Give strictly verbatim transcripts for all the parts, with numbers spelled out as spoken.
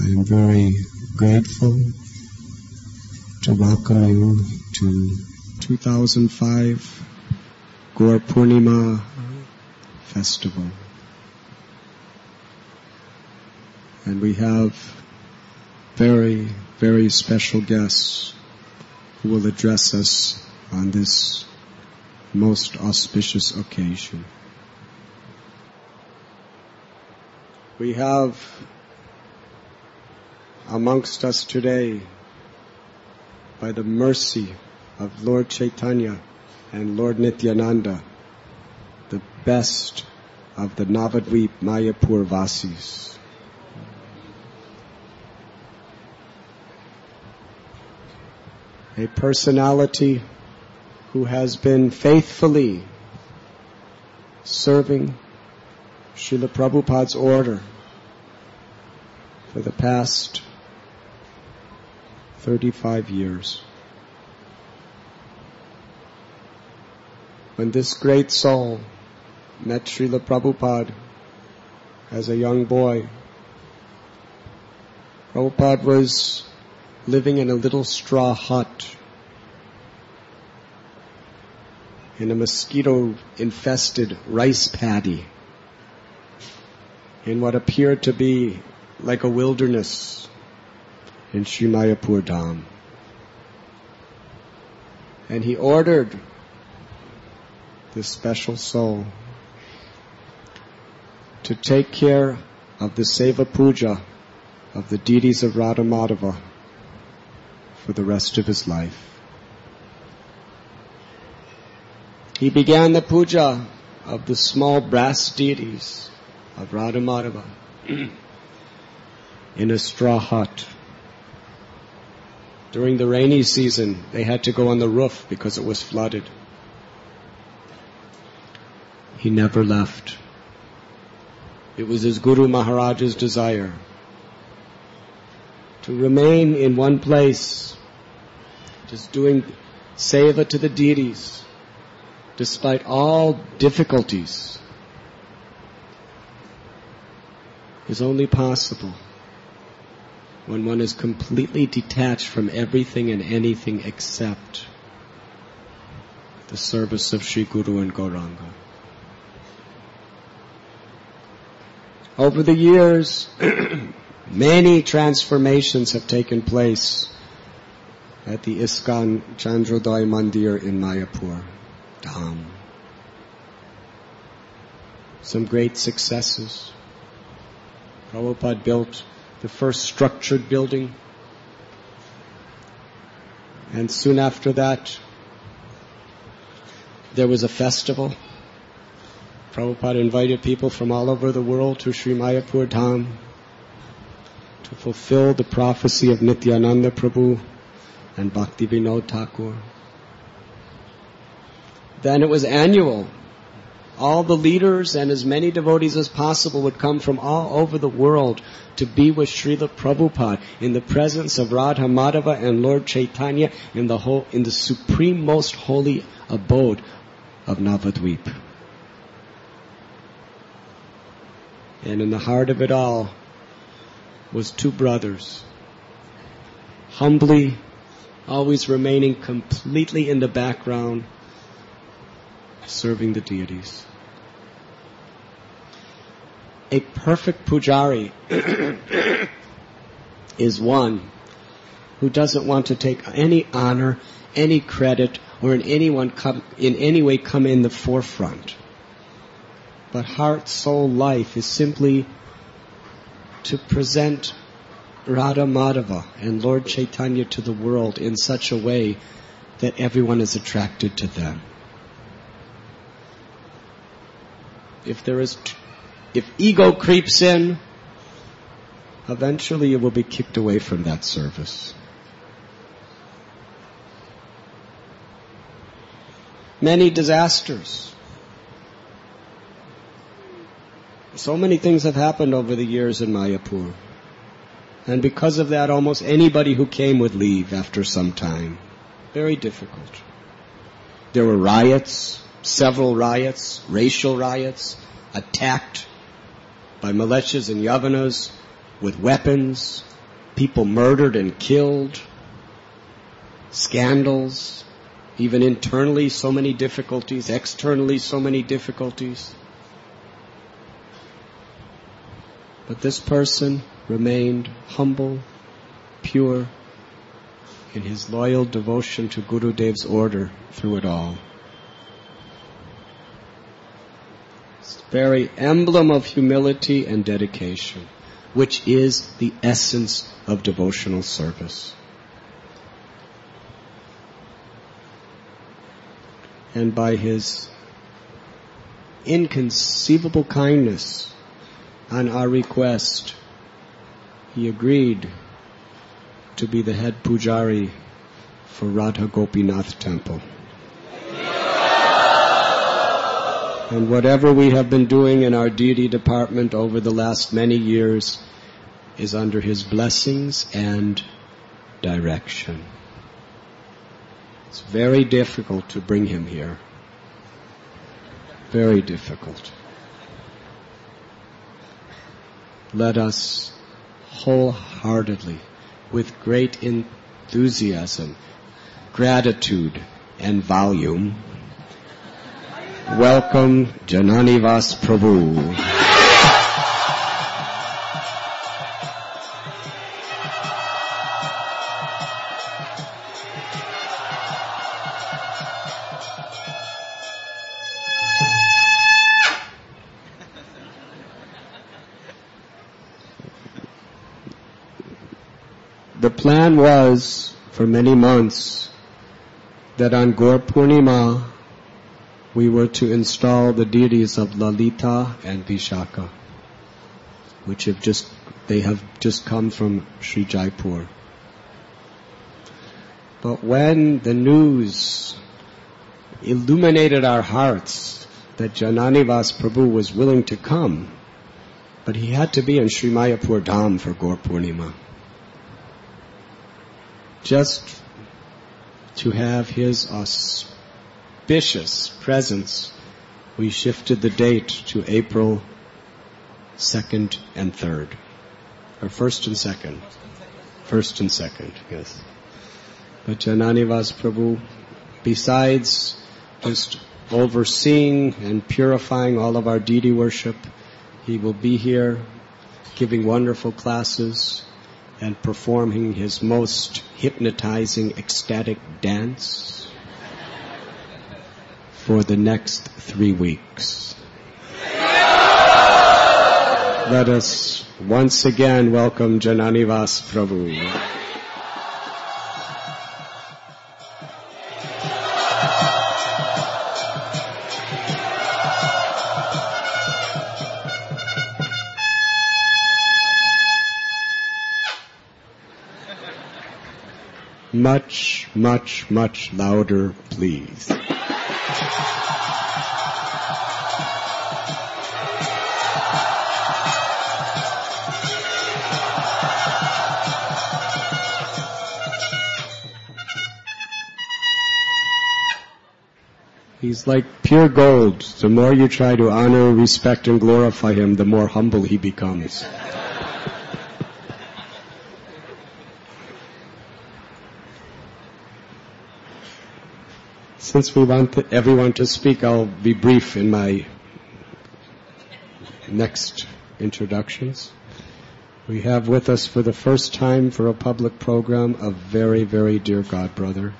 I'm very grateful to welcome you to two thousand five Gaur Purnima Festival. And we have very, very special guests who will address us on this most auspicious occasion. We have amongst us today, by the mercy of Lord Chaitanya and Lord Nityananda, the best of the Navadvip Mayapur Vasis. A personality who has been faithfully serving Srila Prabhupada's order for the past thirty-five years. When this great soul met Srila Prabhupada as a young boy, Prabhupada was living in a little straw hut in a mosquito-infested rice paddy in what appeared to be like a wilderness in Sri Mayapur Dham. And he ordered this special soul to take care of the Seva Puja of the deities of Radha Madhava for the rest of his life. He began the puja of the small brass deities of Radha Madhava in a straw hut. During the rainy season, they had to go on the roof because it was flooded. He never left. It was his Guru Maharaj's desire to remain in one place, just doing seva to the deities, despite all difficulties, is only possible when one is completely detached from everything and anything except the service of Sri Guru and Gauranga. Over the years, many transformations have taken place at the ISKCON Chandrodaya Mandir in Mayapur Dham. Some great successes. Prabhupada built the first structured building, and soon after that there was a festival. Prabhupada invited people from all over the world to Sri Mayapur Dham to fulfill the prophecy of Nityananda Prabhu and Bhakti Vinod Thakur. Then it was annual. All the leaders and as many devotees as possible would come from all over the world to be with Srila Prabhupada in the presence of Radha Madhava and Lord Chaitanya in the whole, in the supreme most holy abode of Navadvip. And in the heart of it all was two brothers, humbly, always remaining completely in the background, serving the deities. A perfect pujari is one who doesn't want to take any honor, any credit, or in anyone come, in any way come in the forefront. But heart, soul, life is simply to present Radha Madhava and Lord Chaitanya to the world in such a way that everyone is attracted to them. If there is, if ego creeps in, eventually you will be kicked away from that service. Many disasters. So many things have happened over the years in Mayapur. And because of that, almost anybody who came would leave after some time. Very difficult. There were riots, several riots, racial riots, attacked by militias and yavanas with weapons, people murdered and killed, scandals, even internally so many difficulties, externally so many difficulties. But this person remained humble, pure, in his loyal devotion to Gurudev's order through it all. It's the very emblem of humility and dedication, which is the essence of devotional service. And by his inconceivable kindness on our request, he agreed to be the head pujari for Radha Gopinath Temple. And whatever we have been doing in our deity department over the last many years is under his blessings and direction. It's very difficult to bring him here. Very difficult. Let us wholeheartedly, with great enthusiasm, gratitude, and volume, welcome Jananivas Prabhu. The plan was, for many months, that on Gaur Purnima, we were to install the deities of Lalita and Vishaka, which have just, they have just come from Sri Jaipur. But when the news illuminated our hearts that Jananivas Prabhu was willing to come, but he had to be in Sri Mayapur Dham for Gaur Purnima, just to have his auspicious presence, we shifted the date to April second and third. Or first and second. First and second, yes. But Jananivas Prabhu, besides just overseeing and purifying all of our deity worship, he will be here giving wonderful classes and performing his most hypnotizing, ecstatic dance for the next three weeks. Let us once again welcome Jananivas Prabhu. Much, much, much louder, please. He's like pure gold. The more you try to honor, respect, and glorify him, the more humble he becomes. Since we want everyone to speak, I'll be brief in my next introductions. We have with us for the first time for a public program a very, very dear God brother.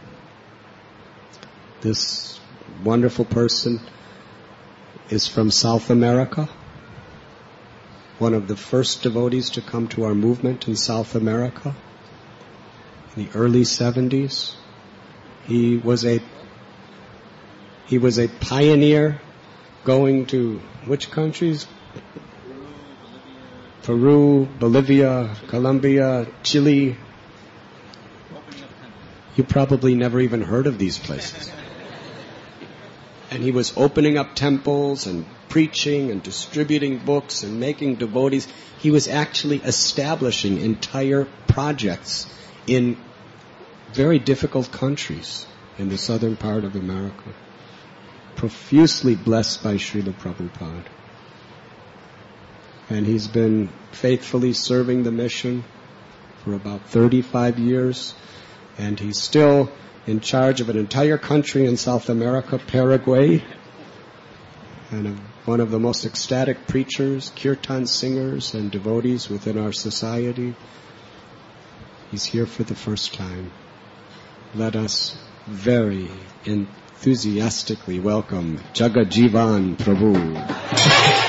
This wonderful person is from South America, one of the first devotees to come to our movement in South America in the early seventies. He was a He was a pioneer going to which countries? Peru, Bolivia, Colombia, Chile. You probably never even heard of these places. And he was opening up temples and preaching and distributing books and making devotees. He was actually establishing entire projects in very difficult countries in the southern part of America. Profusely blessed by Srila Prabhupada. And he's been faithfully serving the mission for about thirty-five years, and he's still in charge of an entire country in South America, Paraguay, and a, one of the most ecstatic preachers, kirtan singers, and devotees within our society. He's here for the first time. Let us very enthusiastically welcome Jagajivan Prabhu.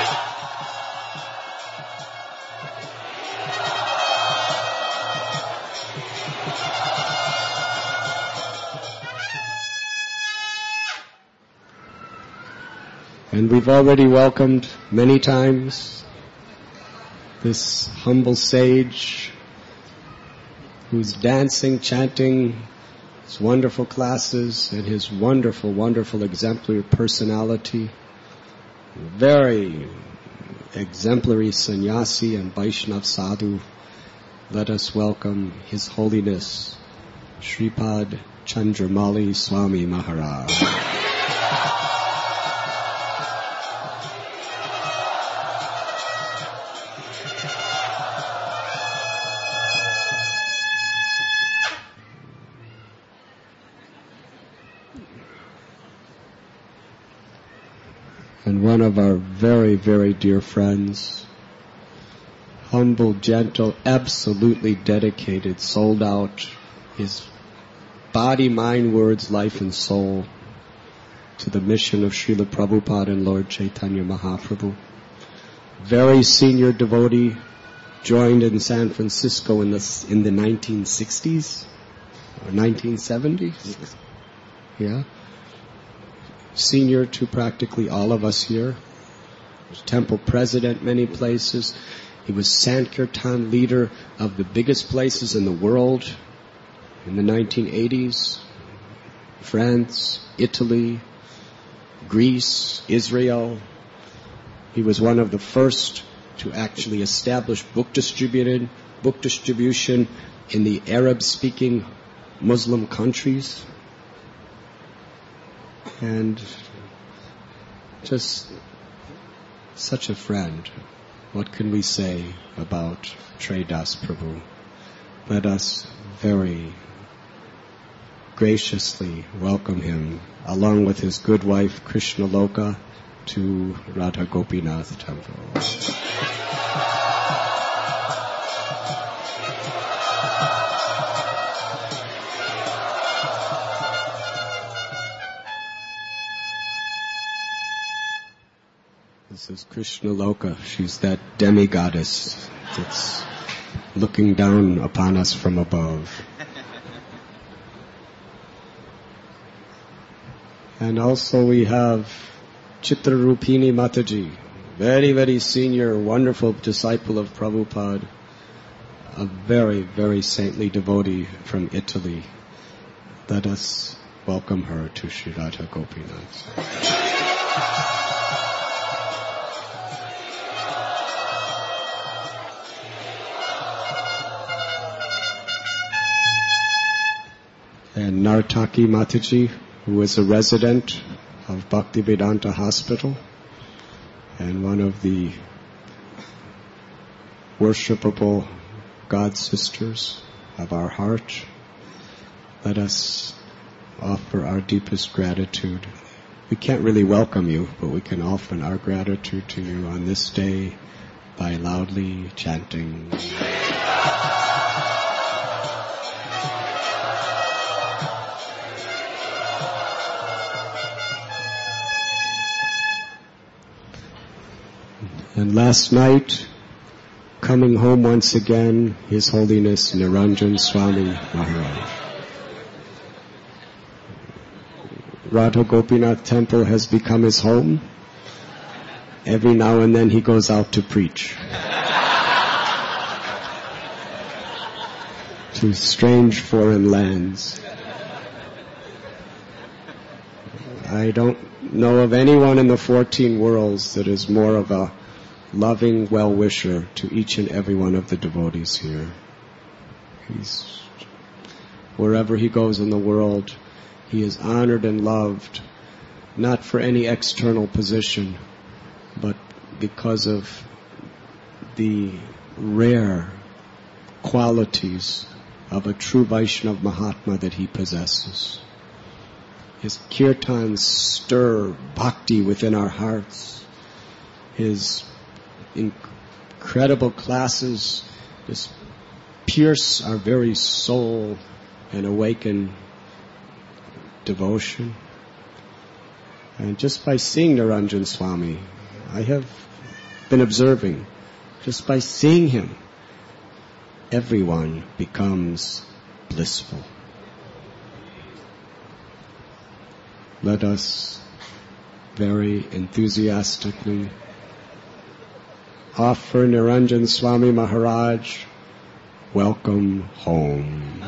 And we've already welcomed many times this humble sage who's dancing, chanting his wonderful classes and his wonderful, wonderful exemplary personality. Very exemplary sannyasi and Vaishnav sadhu. Let us welcome His Holiness Shripad Chandramauli Swami Maharaj. And one of our very, very dear friends, humble, gentle, absolutely dedicated, sold out, his body, mind, words, life, and soul to the mission of Srila Prabhupada and Lord Chaitanya Mahaprabhu. Very senior devotee, joined in San Francisco in the in the nineteen sixties or nineteen seventies. Yeah. Senior to practically all of us here. He was temple president many places. He was Sankirtan leader of the biggest places in the world in the nineteen eighties. France, Italy, Greece, Israel. He was one of the first to actually establish book distributed, book distribution in the Arab-speaking Muslim countries. And just such a friend. What can we say about Trey Das Prabhu? Let us very graciously welcome him, along with his good wife Krishna Loka, to Radha Gopinath Temple. This is Krishna Loka. She's that demigoddess that's looking down upon us from above. And also we have Chitrarupini Mataji, very, very senior, wonderful disciple of Prabhupada, a very, very saintly devotee from Italy. Let us welcome her to Sri Radha Gopinath. And Nartaki Mataji, who is a resident of Bhaktivedanta Hospital and one of the worshipable God sisters of our heart. Let us offer our deepest gratitude. We can't really welcome you, but we can offer our gratitude to you on this day by loudly chanting. And last night, coming home once again, His Holiness Niranjan Swami Maharaj. Radha Gopinath Temple has become his home. Every now and then he goes out to preach. To strange foreign lands. I don't know of anyone in the fourteen worlds that is more of a loving well-wisher to each and every one of the devotees here. He's, wherever he goes in the world, he is honored and loved, not for any external position, but because of the rare qualities of a true Vaishnava Mahatma that he possesses. His kirtans stir bhakti within our hearts. His incredible classes just pierce our very soul and awaken devotion. And just by seeing Niranjan Swami, I have been observing, just by seeing him, everyone becomes blissful. Let us very enthusiastically offer Niranjan Swami Maharaj welcome home.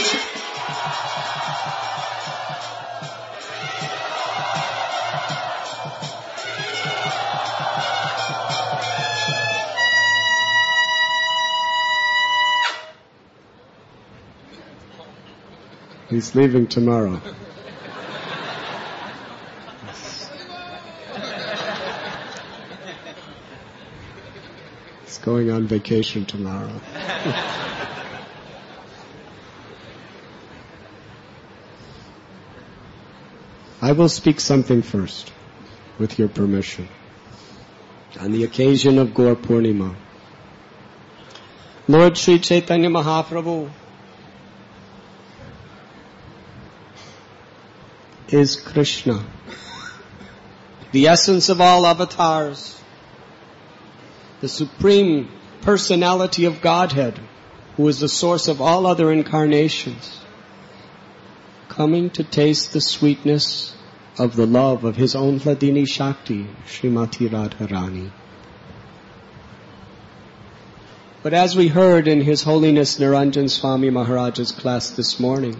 He's leaving tomorrow. He's going on vacation tomorrow. I will speak something first, with your permission. On the occasion of Gaur Purnima, Lord Sri Chaitanya Mahaprabhu is Krishna, the essence of all avatars, the supreme personality of Godhead, who is the source of all other incarnations, coming to taste the sweetness of the love of his own Hladini Shakti, Srimati Radharani. But as we heard in His Holiness Niranjan Swami Maharaj's class this morning,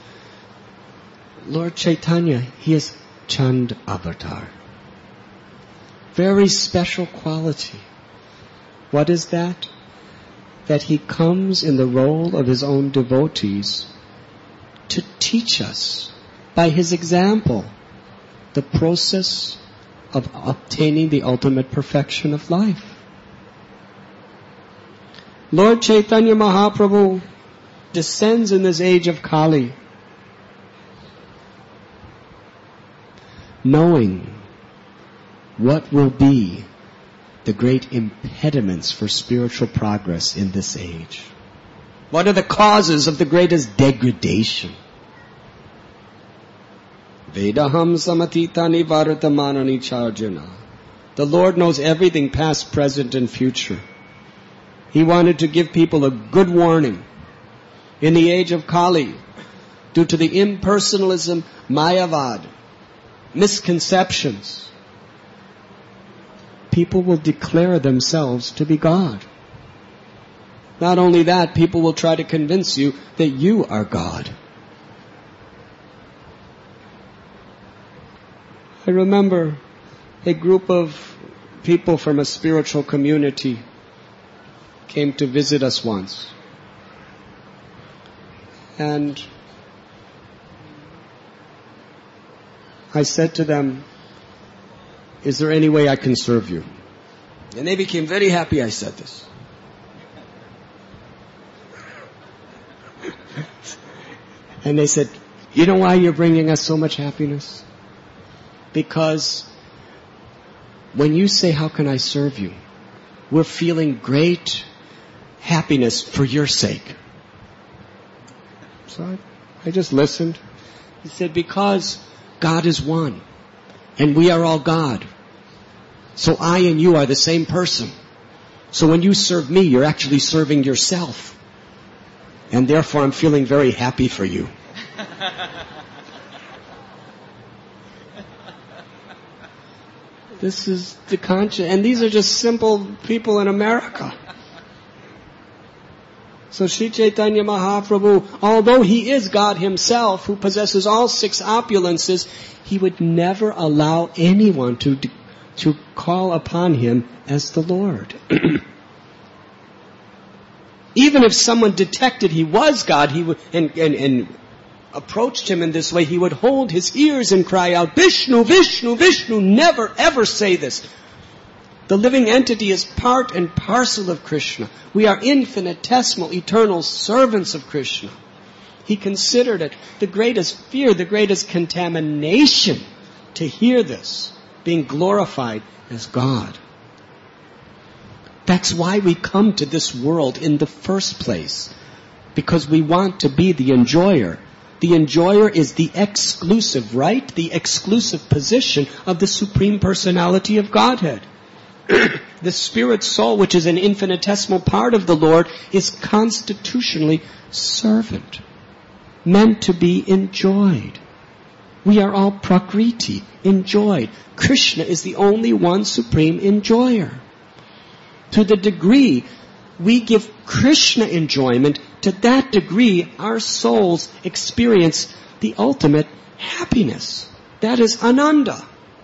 Lord Chaitanya, he is Chand Avatar. Very special quality. What is that? That he comes in the role of his own devotees to teach us, by his example, the process of obtaining the ultimate perfection of life. Lord Chaitanya Mahaprabhu descends in this age of Kali, knowing what will be the great impediments for spiritual progress in this age. What are the causes of the greatest degradation? Vedaham samatitani varatamanani charjana. The Lord knows everything past, present, and future. He wanted to give people a good warning. In the age of Kali, due to the impersonalism, Mayavad, misconceptions, people will declare themselves to be God. Not only that, people will try to convince you that you are God. I remember a group of people from a spiritual community came to visit us once. And I said to them, is there any way I can serve you? And they became very happy I said this. And they said, you know why you're bringing us so much happiness? Because when you say, how can I serve you? We're feeling great happiness for your sake. So I, I just listened. He said, because God is one, and we are all God. So I and you are the same person. So when you serve me, you're actually serving yourself. And therefore I'm feeling very happy for you. This is the conscience, and these are just simple people in America. So Sri Chaitanya Mahaprabhu, although he is God himself, who possesses all six opulences, he would never allow anyone to to call upon him as the Lord. Even if someone detected he was God, he would and, and, and approached him in this way, he would hold his ears and cry out, Vishnu, Vishnu, Vishnu. Never ever say this. The living entity is part and parcel of Krishna. We are infinitesimal, eternal servants of Krishna. He considered it the greatest fear, the greatest contamination to hear this, being glorified as God. That's why we come to this world in the first place, because we want to be the enjoyer. The enjoyer is the exclusive right, the exclusive position of the Supreme Personality of Godhead. The spirit soul, which is an infinitesimal part of the Lord, is constitutionally servant, meant to be enjoyed. We are all prakriti, enjoyed. Krishna is the only one supreme enjoyer. To the degree we give Krishna enjoyment, to that degree our souls experience the ultimate happiness. That is Ananda.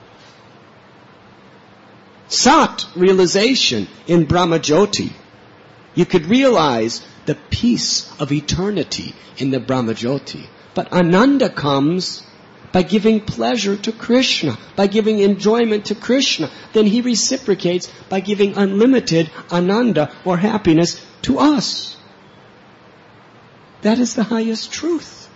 Sat, realization in Brahmajyoti. You could realize the peace of eternity in the Brahmajyoti. But Ananda comes by giving pleasure to Krishna, by giving enjoyment to Krishna. Then He reciprocates by giving unlimited Ananda or happiness to us. That is the highest truth.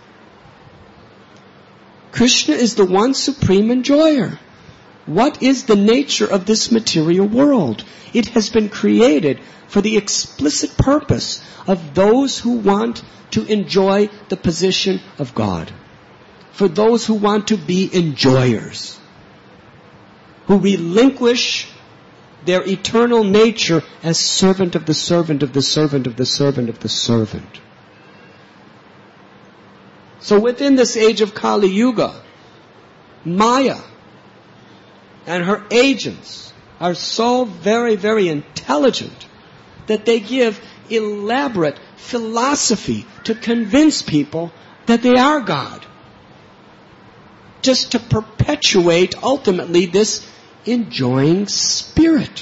Krishna is the one supreme enjoyer. What is the nature of this material world? It has been created for the explicit purpose of those who want to enjoy the position of God. For those who want to be enjoyers. Who relinquish their eternal nature as servant of the servant of the servant of the servant of the servant. So within this age of Kali Yuga, Maya and her agents are so very, very intelligent that they give elaborate philosophy to convince people that they are God. Just to perpetuate ultimately this enjoying spirit.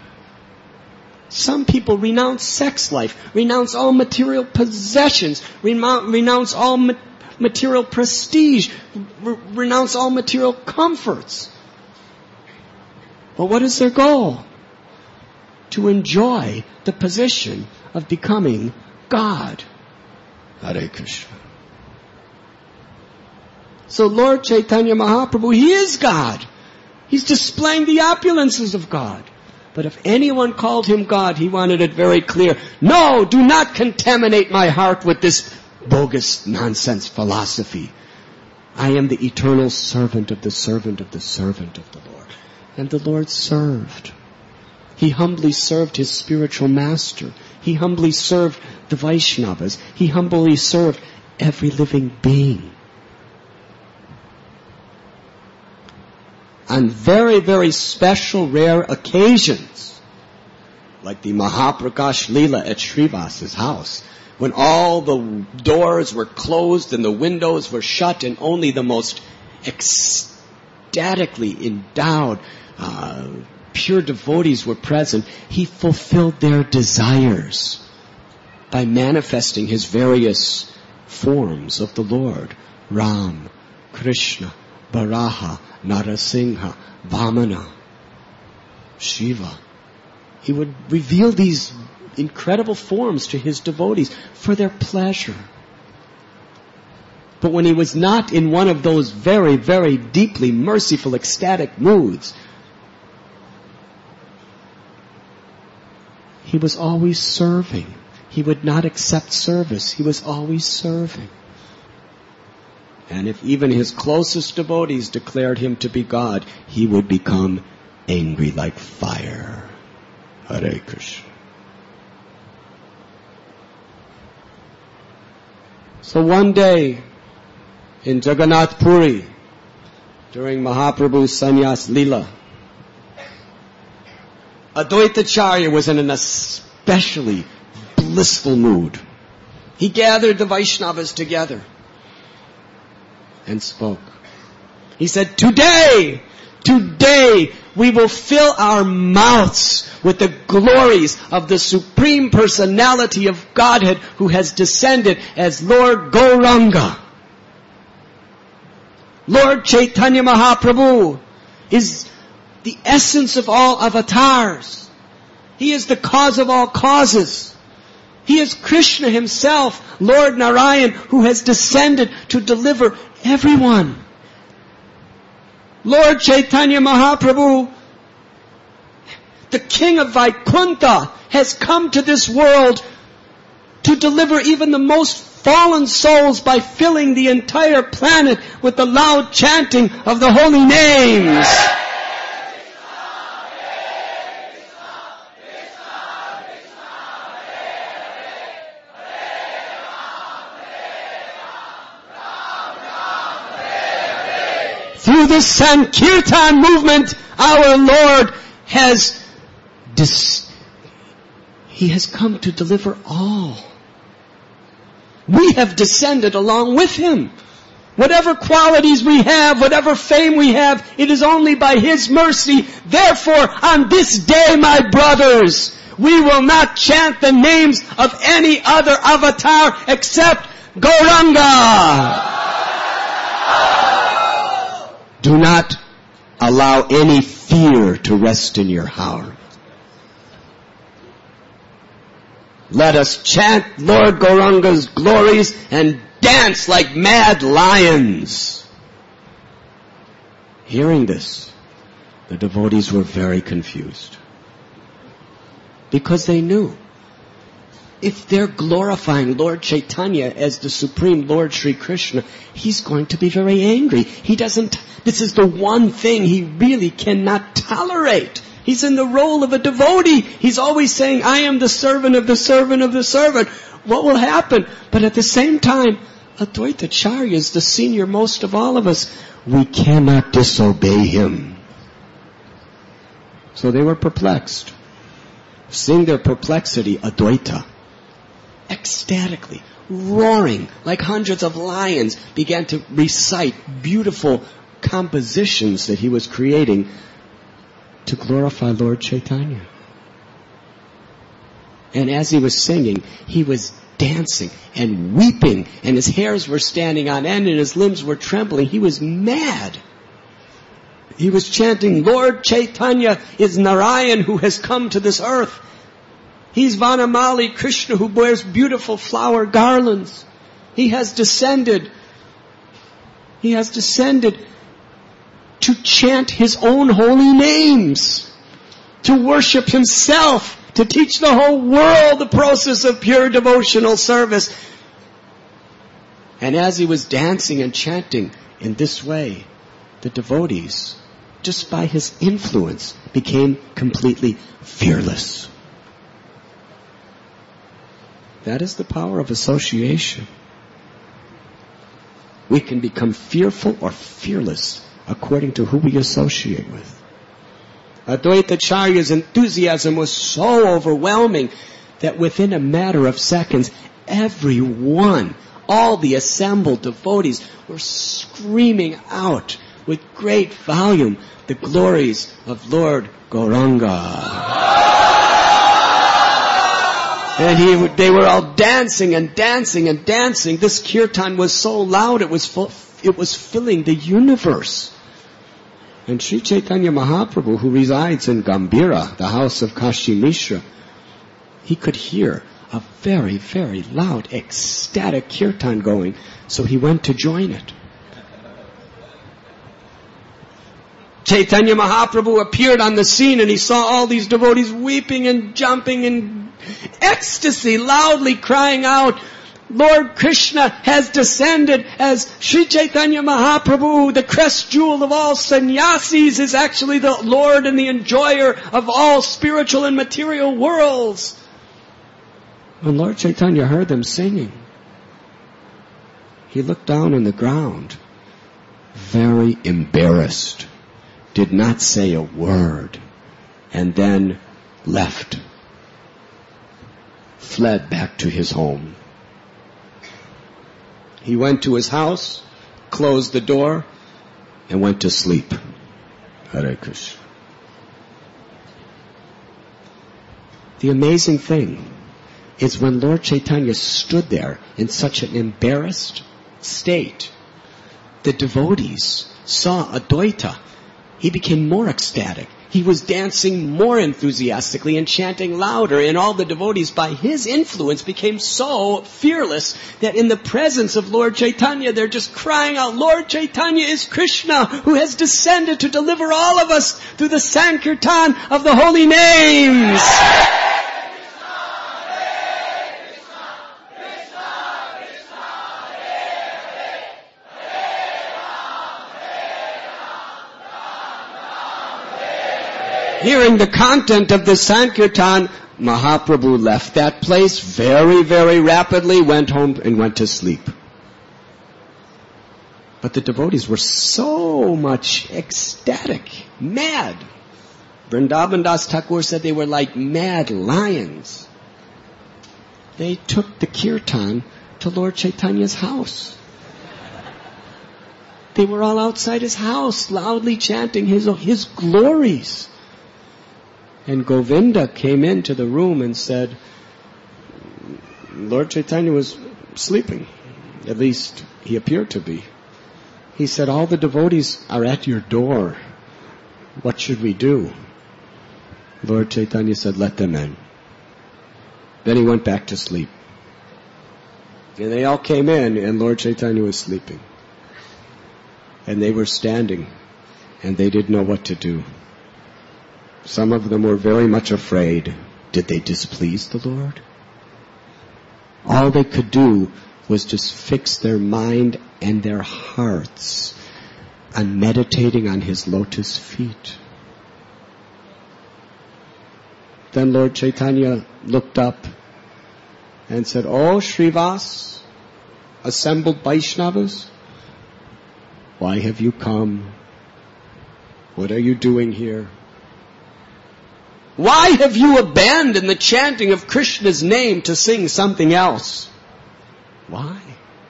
Some people renounce sex life, renounce all material possessions, renounce all material prestige, renounce all material comforts. But what is their goal? To enjoy the position of becoming God. Hare Krishna. So Lord Chaitanya Mahaprabhu, He is God. He's displaying the opulences of God. But if anyone called Him God, He wanted it very clear. No, do not contaminate my heart with this bogus nonsense philosophy. I am the eternal servant of the servant of the servant of the Lord. And the Lord served. He humbly served His spiritual master. He humbly served the Vaishnavas. He humbly served every living being. On very, very special, rare occasions, like the Mahaprakash Leela at Srivasa's house, when all the doors were closed and the windows were shut and only the most ecstatically endowed, uh, pure devotees were present, He fulfilled their desires by manifesting His various forms of the Lord. Ram, Krishna, Varaha, Narasingha, Vamana, Shiva. He would reveal these incredible forms to His devotees for their pleasure. But when He was not in one of those very, very deeply merciful, ecstatic moods, He was always serving. He would not accept service. He was always serving. And if even His closest devotees declared Him to be God, He would become angry like fire. Hare Krishna. So one day, in Jagannath Puri, during Mahaprabhu's Sannyas Leela, Advaitacharya was in an especially blissful mood. He gathered the Vaishnavas together and spoke. He said, Today, today we will fill our mouths with the glories of the Supreme Personality of Godhead who has descended as Lord Gauranga. Lord Chaitanya Mahaprabhu is the essence of all avatars. He is the cause of all causes. He is Krishna himself, Lord Narayan, who has descended to deliver everyone. Lord Chaitanya Mahaprabhu, the King of Vaikuntha, has come to this world to deliver even the most fallen souls by filling the entire planet with the loud chanting of the holy names. Through this Sankirtan movement, our Lord has dis- He has come to deliver all. We have descended along with Him. Whatever qualities we have, whatever fame we have, it is only by His mercy. Therefore, on this day, my brothers, we will not chant the names of any other avatar except Gauranga. Do not allow any fear to rest in your heart. Let us chant Lord Gauranga's glories and dance like mad lions. Hearing this, the devotees were very confused. Because they knew, if they're glorifying Lord Chaitanya as the Supreme Lord Sri Krishna, He's going to be very angry. He doesn't, this is the one thing He really cannot tolerate. He's in the role of a devotee. He's always saying, I am the servant of the servant of the servant. What will happen? But at the same time, Advaita Acharya is the senior most of all of us. We cannot disobey him. So they were perplexed. Seeing their perplexity, Advaita, ecstatically, roaring like hundreds of lions, began to recite beautiful compositions that he was creating to glorify Lord Chaitanya. And as he was singing, he was dancing and weeping, and his hairs were standing on end and his limbs were trembling. He was mad. He was chanting, Lord Chaitanya is Narayan who has come to this earth. He's Vanamali Krishna who wears beautiful flower garlands. He has descended. He has descended to chant His own holy names, to worship Himself, to teach the whole world the process of pure devotional service. And as he was dancing and chanting in this way, the devotees, just by his influence, became completely fearless. That is the power of association. We can become fearful or fearless according to who we associate with. Advaita Acharya's enthusiasm was so overwhelming that within a matter of seconds, everyone, all the assembled devotees, were screaming out with great volume the glories of Lord Gauranga. And he, they were all dancing and dancing and dancing. This kirtan was so loud it was full, it was filling the universe. And Sri Chaitanya Mahaprabhu, who resides in Gambhira, the house of Kashi Mishra, he could hear a very, very loud, ecstatic kirtan going, so he went to join it. Chaitanya Mahaprabhu appeared on the scene and he saw all these devotees weeping and jumping in ecstasy, loudly crying out, Lord Krishna has descended as Sri Chaitanya Mahaprabhu, the crest jewel of all sannyasis, is actually the Lord and the enjoyer of all spiritual and material worlds. When Lord Chaitanya heard them singing, he looked down on the ground, very embarrassed, did not say a word, and then left, fled back to his home. He went to his house, closed the door, and went to sleep. Hare Krishna. The amazing thing is when Lord Chaitanya stood there in such an embarrassed state, the devotees saw Advaita. He became more ecstatic. He was dancing more enthusiastically and chanting louder, and all the devotees, by his influence, became so fearless that in the presence of Lord Chaitanya, they're just crying out, Lord Chaitanya is Krishna, who has descended to deliver all of us through the Sankirtan of the holy names. Hearing the content of the Sankirtan, Mahaprabhu left that place very, very rapidly, went home and went to sleep. But the devotees were so much ecstatic, mad. Vrindavan Das Thakur said they were like mad lions. They took the kirtan to Lord Chaitanya's house. They were all outside his house, loudly chanting his, his glories. And Govinda came into the room and said, Lord Chaitanya was sleeping. At least he appeared to be. He said, all the devotees are at your door. What should we do? Lord Chaitanya said, let them in. Then he went back to sleep. And they all came in, and Lord Chaitanya was sleeping. And they were standing, and they didn't know what to do. Some of them were very much afraid. Did they displease the Lord? All they could do was just fix their mind and their hearts on meditating on his lotus feet. Then Lord Chaitanya looked up and said, Oh, Srivas, assembled Vaishnavas, why have you come? What are you doing here? Why have you abandoned the chanting of Krishna's name to sing something else? Why?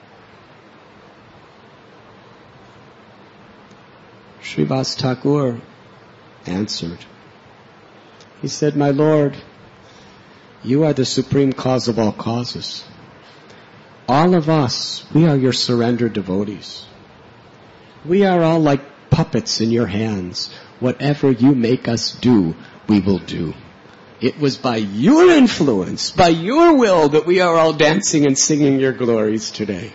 Srivas Thakur answered. He said, My Lord, you are the supreme cause of all causes. All of us, we are your surrendered devotees. We are all like puppets in your hands. Whatever you make us do, we will do. It was by your influence, by your will, that we are all dancing and singing your glories today.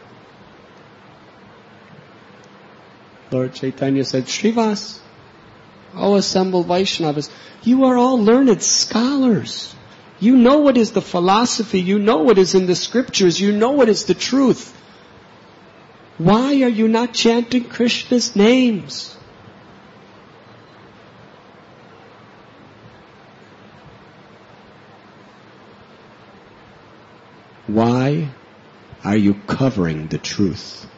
Lord Chaitanya said, Srivas, O assembled Vaishnavas, you are all learned scholars. You know what is the philosophy. You know what is in the scriptures. You know what is the truth. Why are you not chanting Krishna's names? Why are you covering the truth?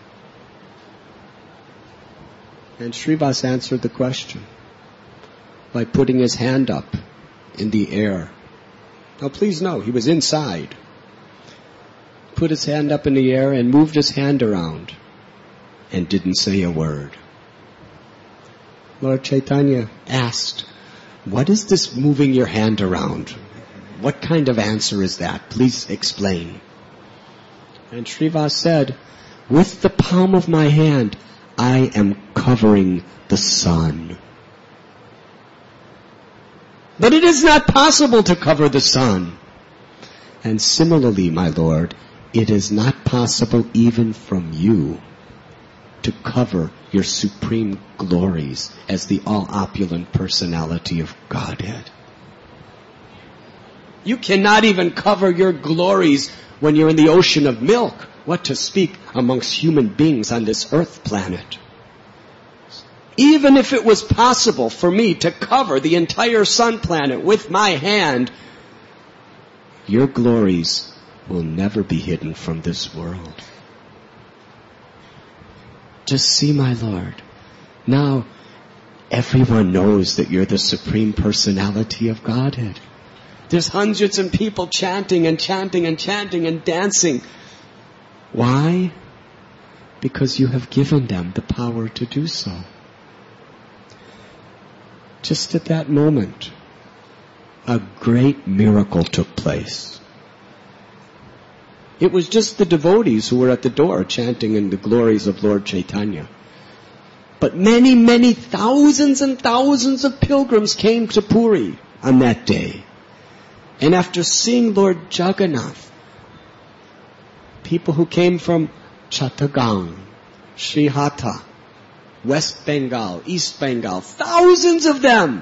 And Srivas answered the question by putting his hand up in the air. Now please know, he was inside. Put his hand up in the air and moved his hand around and didn't say a word. Lord Chaitanya asked, what is this moving your hand around? What kind of answer is that? Please explain. And Srivas said, with the palm of my hand, I am covering the sun. But it is not possible to cover the sun. And similarly, my Lord, it is not possible even from you to cover your supreme glories as the all-opulent personality of Godhead. You cannot even cover your glories when you're in the ocean of milk. What to speak amongst human beings on this earth planet? Even if it was possible for me to cover the entire sun planet with my hand, your glories will never be hidden from this world. Just see, my Lord. Now, everyone knows that you're the supreme personality of Godhead. There's hundreds of people chanting and chanting and chanting and dancing. Why? Because you have given them the power to do so. Just at that moment, a great miracle took place. It was just the devotees who were at the door chanting in the glories of Lord Chaitanya. But But many, many thousands and thousands of pilgrims came to Puri on that day. And after seeing Lord Jagannath, people who came from Chattagong, Srihata, West Bengal, East Bengal, thousands of them,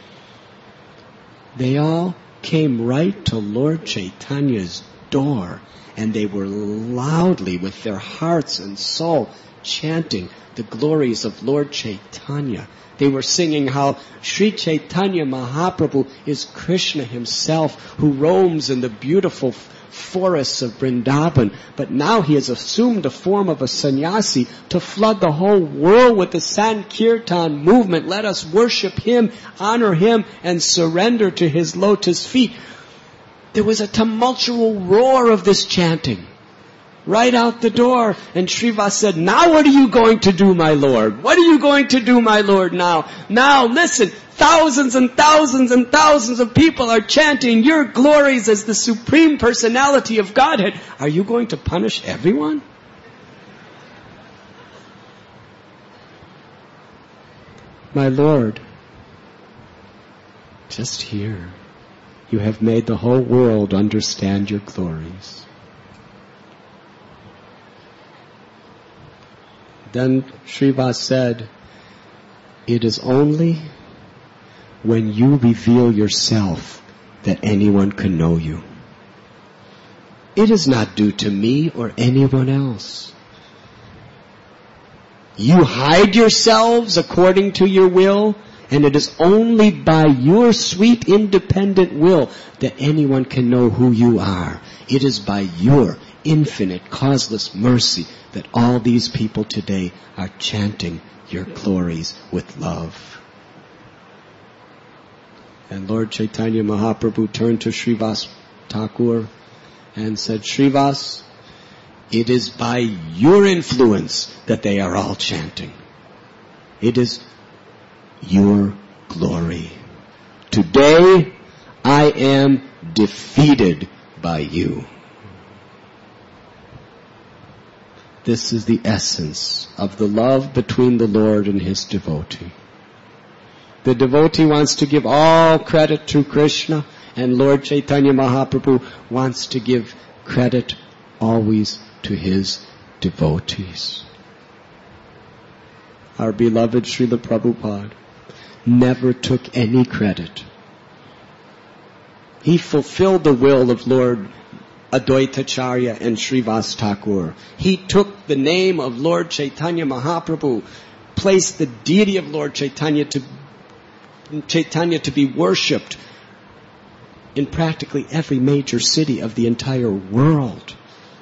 they all came right to Lord Chaitanya's door, and they were loudly, with their hearts and soul, chanting the glories of Lord Chaitanya. They were singing how Sri Chaitanya Mahaprabhu is Krishna himself, who roams in the beautiful forests of Vrindavan, but now he has assumed the form of a sannyasi to flood the whole world with the Sankirtan movement. Let us worship him, honor him, and surrender to his lotus feet. There was a tumultuous roar of this chanting right out the door, and Srivas said, now what are you going to do, my Lord? What are you going to do, my Lord, now? Now, listen, thousands and thousands and thousands of people are chanting your glories as the Supreme Personality of Godhead. Are you going to punish everyone? My Lord, just here, you have made the whole world understand your glories. Then Srivas said, it is only when you reveal yourself that anyone can know you. It is not due to me or anyone else. You hide yourselves according to your will, and it is only by your sweet independent will that anyone can know who you are. It is by your infinite causeless mercy that all these people today are chanting your glories with love. And Lord Chaitanya Mahaprabhu turned to Srivas Thakur and said, Srivas, it is by your influence that they are all chanting. It is your glory. Today I am defeated by you. This is the essence of the love between the Lord and his devotee. The devotee wants to give all credit to Krishna, and Lord Chaitanya Mahaprabhu wants to give credit always to his devotees. Our beloved Srila Prabhupada never took any credit. He fulfilled the will of Lord Advaitacharya and Srivas Thakur. He took the name of Lord Chaitanya Mahaprabhu, placed the deity of Lord Chaitanya to Chaitanya to be worshipped in practically every major city of the entire world.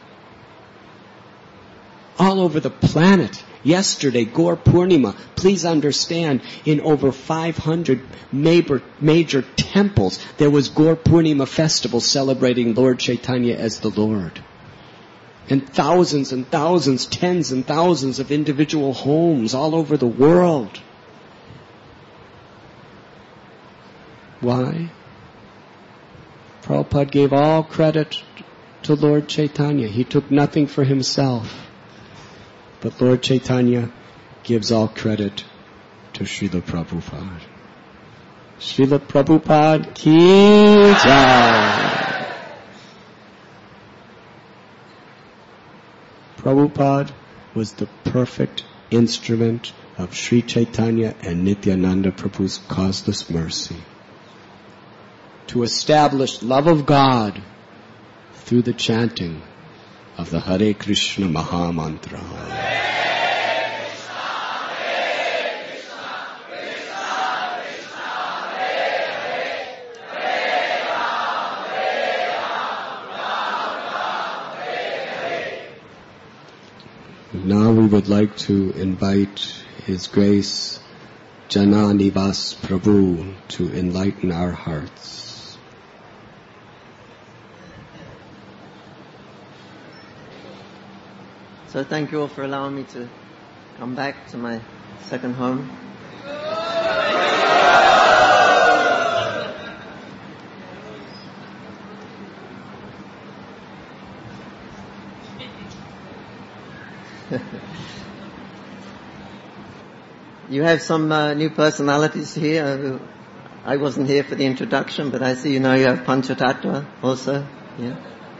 All over the planet. Yesterday, Gaur Purnima, please understand, in over five hundred major, major temples, there was Gaur Purnima festival celebrating Lord Chaitanya as the Lord. And thousands and thousands, tens and thousands of individual homes all over the world. Why? Prabhupada gave all credit to Lord Chaitanya. He took nothing for himself. But Lord Chaitanya gives all credit to Srila Prabhupada. Srila Prabhupada ki jai. Prabhupada was the perfect instrument of Sri Chaitanya and Nityananda Prabhu's causeless mercy to establish love of God through the chanting of the Hare Krishna Maha Mantra. Hare Krishna, Hare Krishna, Krishna Krishna, Hare Hare, Hare Ram, Hare Ram, Ram Ram, Hare Hare. Now we would like to invite His Grace Jana Nivas Prabhu to enlighten our hearts. So thank you all for allowing me to come back to my second home. you have some uh, new personalities here. Who, I wasn't here for the introduction, but I see you know you have Panchatattva also. Yeah.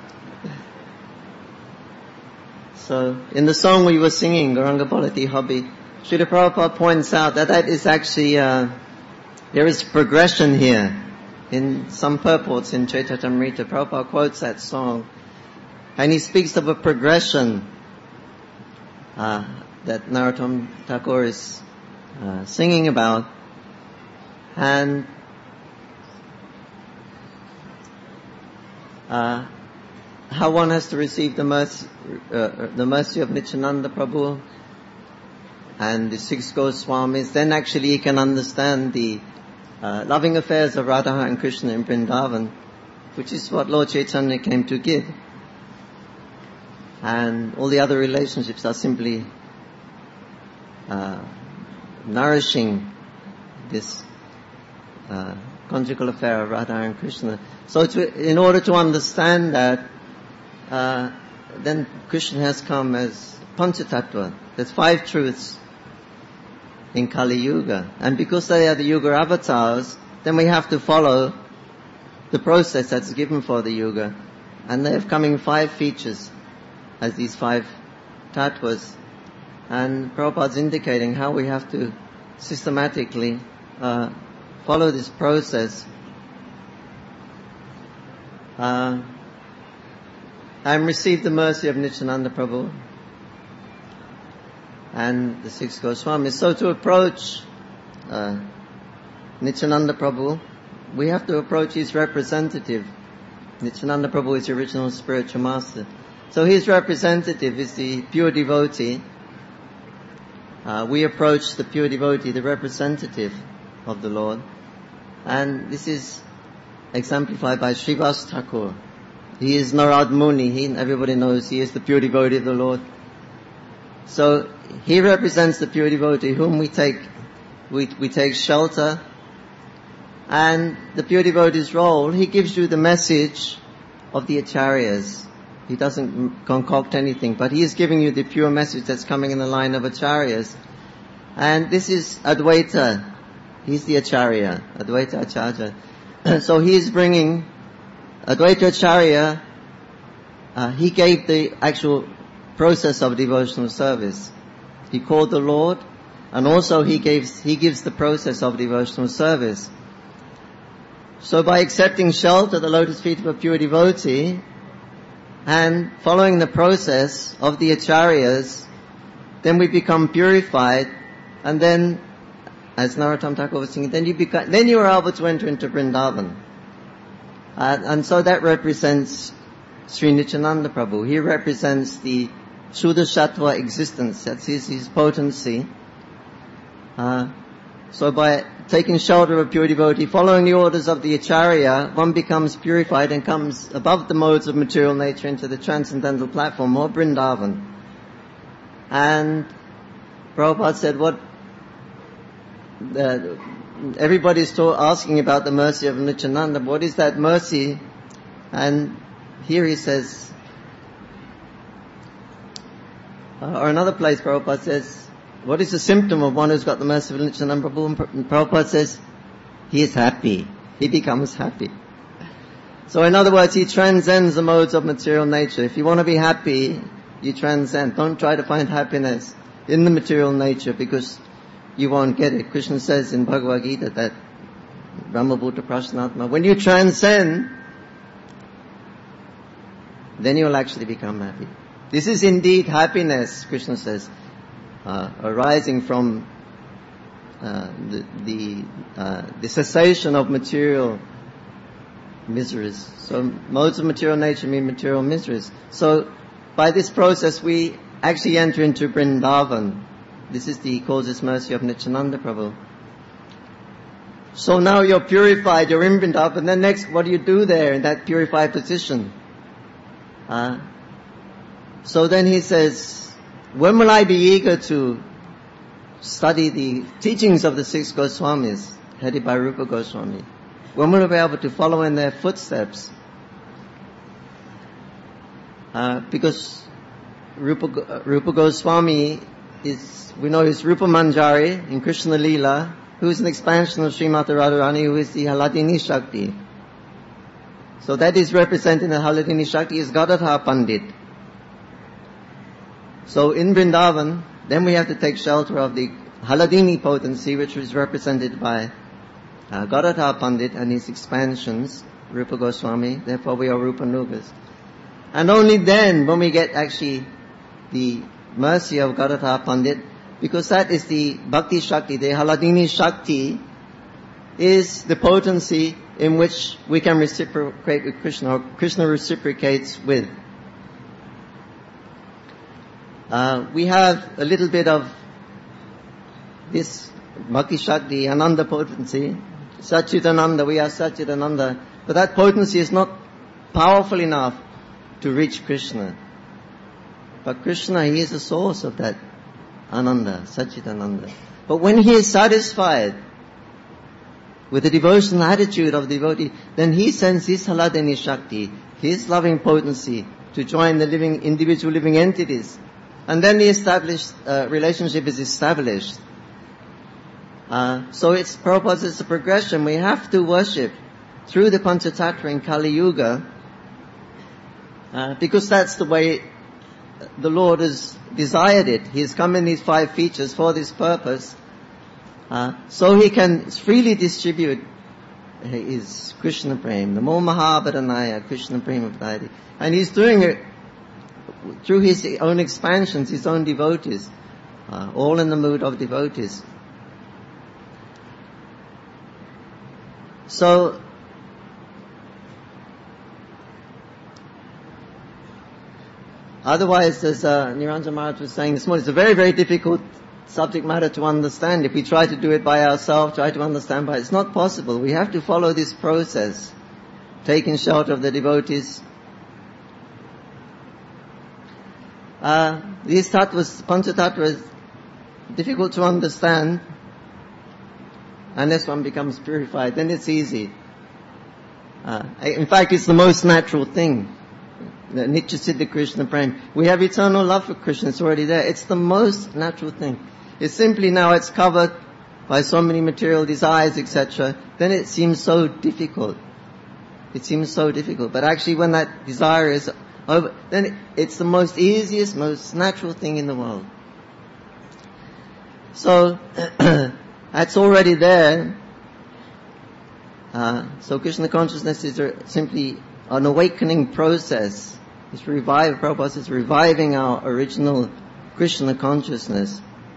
So, in the song we were singing, Gauranga Bharati Hobby, Srila Prabhupada points out that that is actually, uh, there is progression here. In some purports in Chaitanya-amrita, Prabhupada quotes that song, and he speaks of a progression uh, that Narottam Thakur is uh, singing about, and uh, how one has to receive the mercy, uh, the mercy of Nityananda Prabhu and the six Goswamis, then actually he can understand the uh, loving affairs of Radha and Krishna in Vrindavan, which is what Lord Chaitanya came to give. And all the other relationships are simply uh, nourishing this uh, conjugal affair of Radha and Krishna. So to, in order to understand that, uh, then Krishna has come as Panchatattva. There's five truths in Kali Yuga. And because they are the Yuga avatars, then we have to follow the process that's given for the Yuga. And they have come in five features as these five tattvas. And Prabhupada's indicating how we have to systematically uh, follow this process. Uh, and receive the mercy of Nityananda Prabhu and the six Goswamis. So to approach uh, Nityananda Prabhu, we have to approach his representative. Nityananda Prabhu is the original spiritual master. So his representative is the pure devotee. Uh, we approach the pure devotee, the representative of the Lord. And this is exemplified by Srivas Thakur. He is Narad Muni. He, everybody knows he is the pure devotee of the Lord. So he represents the pure devotee whom we take, we, we take shelter. And the pure devotee's role, he gives you the message of the acharyas. He doesn't concoct anything, but he is giving you the pure message that's coming in the line of acharyas. And this is Advaita. He's the acharya, Advaita Acharya. So he is bringing Advaita Acharya. Uh, he gave the actual process of devotional service. He called the Lord, and also he gives he gives the process of devotional service. So by accepting shelter at the lotus feet of a pure devotee and following the process of the acharyas, then we become purified, and then, as Narottam Thakur was saying, then you become, then you are able to enter into Vrindavan. Uh, and so that represents Sri Nityananda Prabhu. He represents the Shuddha Sattva existence. That's his, his potency. Uh, so by taking shelter of a pure devotee, following the orders of the Acharya, one becomes purified and comes above the modes of material nature into the transcendental platform, or Vrindavan. And Prabhupada said, what, uh, everybody's asking about the mercy of Nityananda. What is that mercy? And here he says, uh, or another place Prabhupada says, what is the symptom of one who's got the mercy of Nityananda Prabhu? And Prabhupada says, he is happy. He becomes happy. So in other words, he transcends the modes of material nature. If you want to be happy, you transcend. Don't try to find happiness in the material nature, because you won't get it. Krishna says in Bhagavad Gita that Brahmabhuta Prashnatma, when you transcend, then you'll actually become happy. This is indeed happiness, Krishna says, uh, arising from uh, the the, uh, the cessation of material miseries. So modes of material nature mean material miseries. So by this process we actually enter into Vrindavan. This is the, he calls this mercy of Nityananda Prabhu. So now you're purified, you're in Vrindavan, then next what do you do there in that purified position? Uh, so then he says, when will I be eager to study the teachings of the six Goswamis, headed by Rupa Goswami? When will I be able to follow in their footsteps? Uh, because Rupa, Rupa Goswami is, we know is Rupa Manjari in Krishna Leela, who is an expansion of Srimati Radharani, who is the Haladini Shakti. So that is representing the Haladini Shakti is Gadadhar Pandit. So in Vrindavan, then we have to take shelter of the Haladini potency, which is represented by uh, Gadadhar Pandit and his expansions, Rupa Goswami. Therefore we are Rupa Nugas. And only then, when we get actually the mercy of Gadadhar Pandit, because that is the Bhakti Shakti, the Haladini Shakti, is the potency in which we can reciprocate with Krishna, or Krishna reciprocates with. Uh, we have a little bit of this Bhakti Shakti, Ananda potency, Satchidananda, we are Satchidananda, but that potency is not powerful enough to reach Krishna. But Krishna, He is the source of that Ananda, Satchidananda. But when He is satisfied with the devotional attitude of the devotee, then He sends His Haladini Shakti, His loving potency, to join the living, individual living entities. And then the established uh, relationship is established. Uh, so it's, Prabhupada, it's a progression. We have to worship through the Panchatattva in Kali Yuga, uh, because that's the way the Lord has desired it. He has come in these five features for this purpose, uh, so He can freely distribute His Krishna Prem, the Namo Mahabharanaya, Krishna Prema Vadayati. And He's doing it through His own expansions, His own devotees, uh, all in the mood of devotees. So, otherwise, as uh, Niranjan Maharaj was saying this morning, it's a very, very difficult subject matter to understand. If we try to do it by ourselves, try to understand by it, it's not possible. We have to follow this process, taking shelter of the devotees. Uh, these tattvas, panchatattva, is difficult to understand unless one becomes purified. Then it's easy. Uh, in fact, it's the most natural thing. Nitya Siddha Krishna Prem. We have eternal love for Krishna. It's already there. It's the most natural thing. It's simply now it's covered by so many material desires, et cetera. Then it seems so difficult. It seems so difficult. But actually, when that desire is over, then it's the most easiest, most natural thing in the world. So that's already there. Uh, so Krishna consciousness is simply an awakening process. It's revive, Prabhupada is reviving our original Krishna consciousness.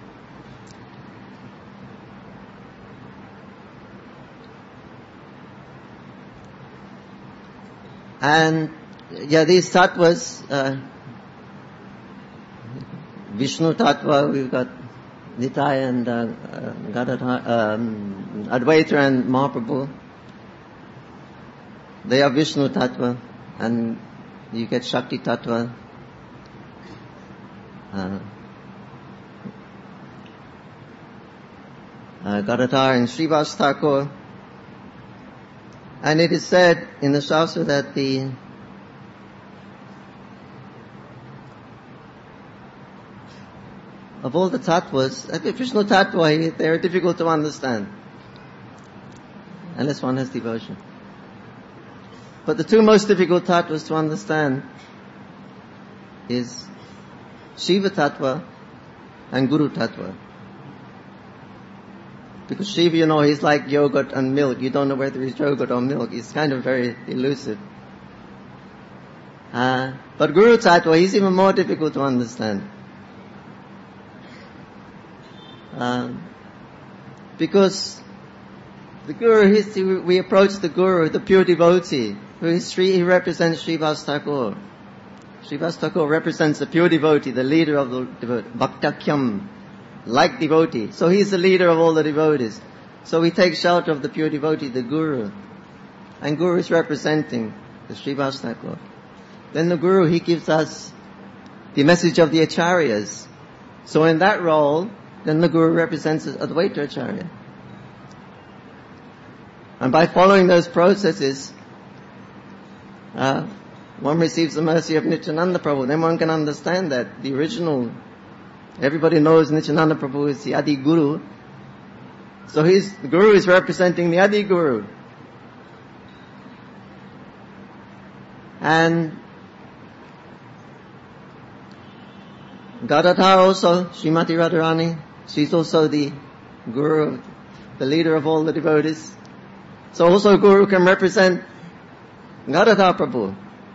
And, yeah, these tattvas, uh, Vishnu tattva, we've got Nitaya and, uh, uh, Gadadhar, um, Advaita and Mahaprabhu. They are Vishnu tattva, and you get Shakti tattva. Uh, uh, Gadadhar and Srivas Thakur. And it is said in the Shastra that the of all the tattvas, Vishnu tattva, they are difficult to understand unless one has devotion. But the two most difficult tattvas to understand is Shiva tattva and Guru tattva. Because Shiva, you know, he's like yogurt and milk. You don't know whether he's yogurt or milk. He's kind of very elusive. Uh, but Guru tattva, he's even more difficult to understand. Um, because the Guru, he's, we approach the Guru, the pure devotee, who is Sri, he represents Srivas Thakur. Srivas Thakur represents the pure devotee, the leader of the devotee, Bhaktakyam, like devotee. So he's the leader of all the devotees. So we take shelter of the pure devotee, the Guru. And Guru is representing the Srivas Thakur. Then the Guru, he gives us the message of the Acharyas. So in that role, then the Guru represents Advaita Acharya. And by following those processes, uh, one receives the mercy of Nityananda Prabhu. Then one can understand that the original Everybody knows Nityananda Prabhu is the Adi Guru. So his, the Guru is representing the Adi Guru. And Gadadhar also, Srimati Radharani, she's also the Guru, the leader of all the devotees. So also Guru can represent Gadadhar Prabhu.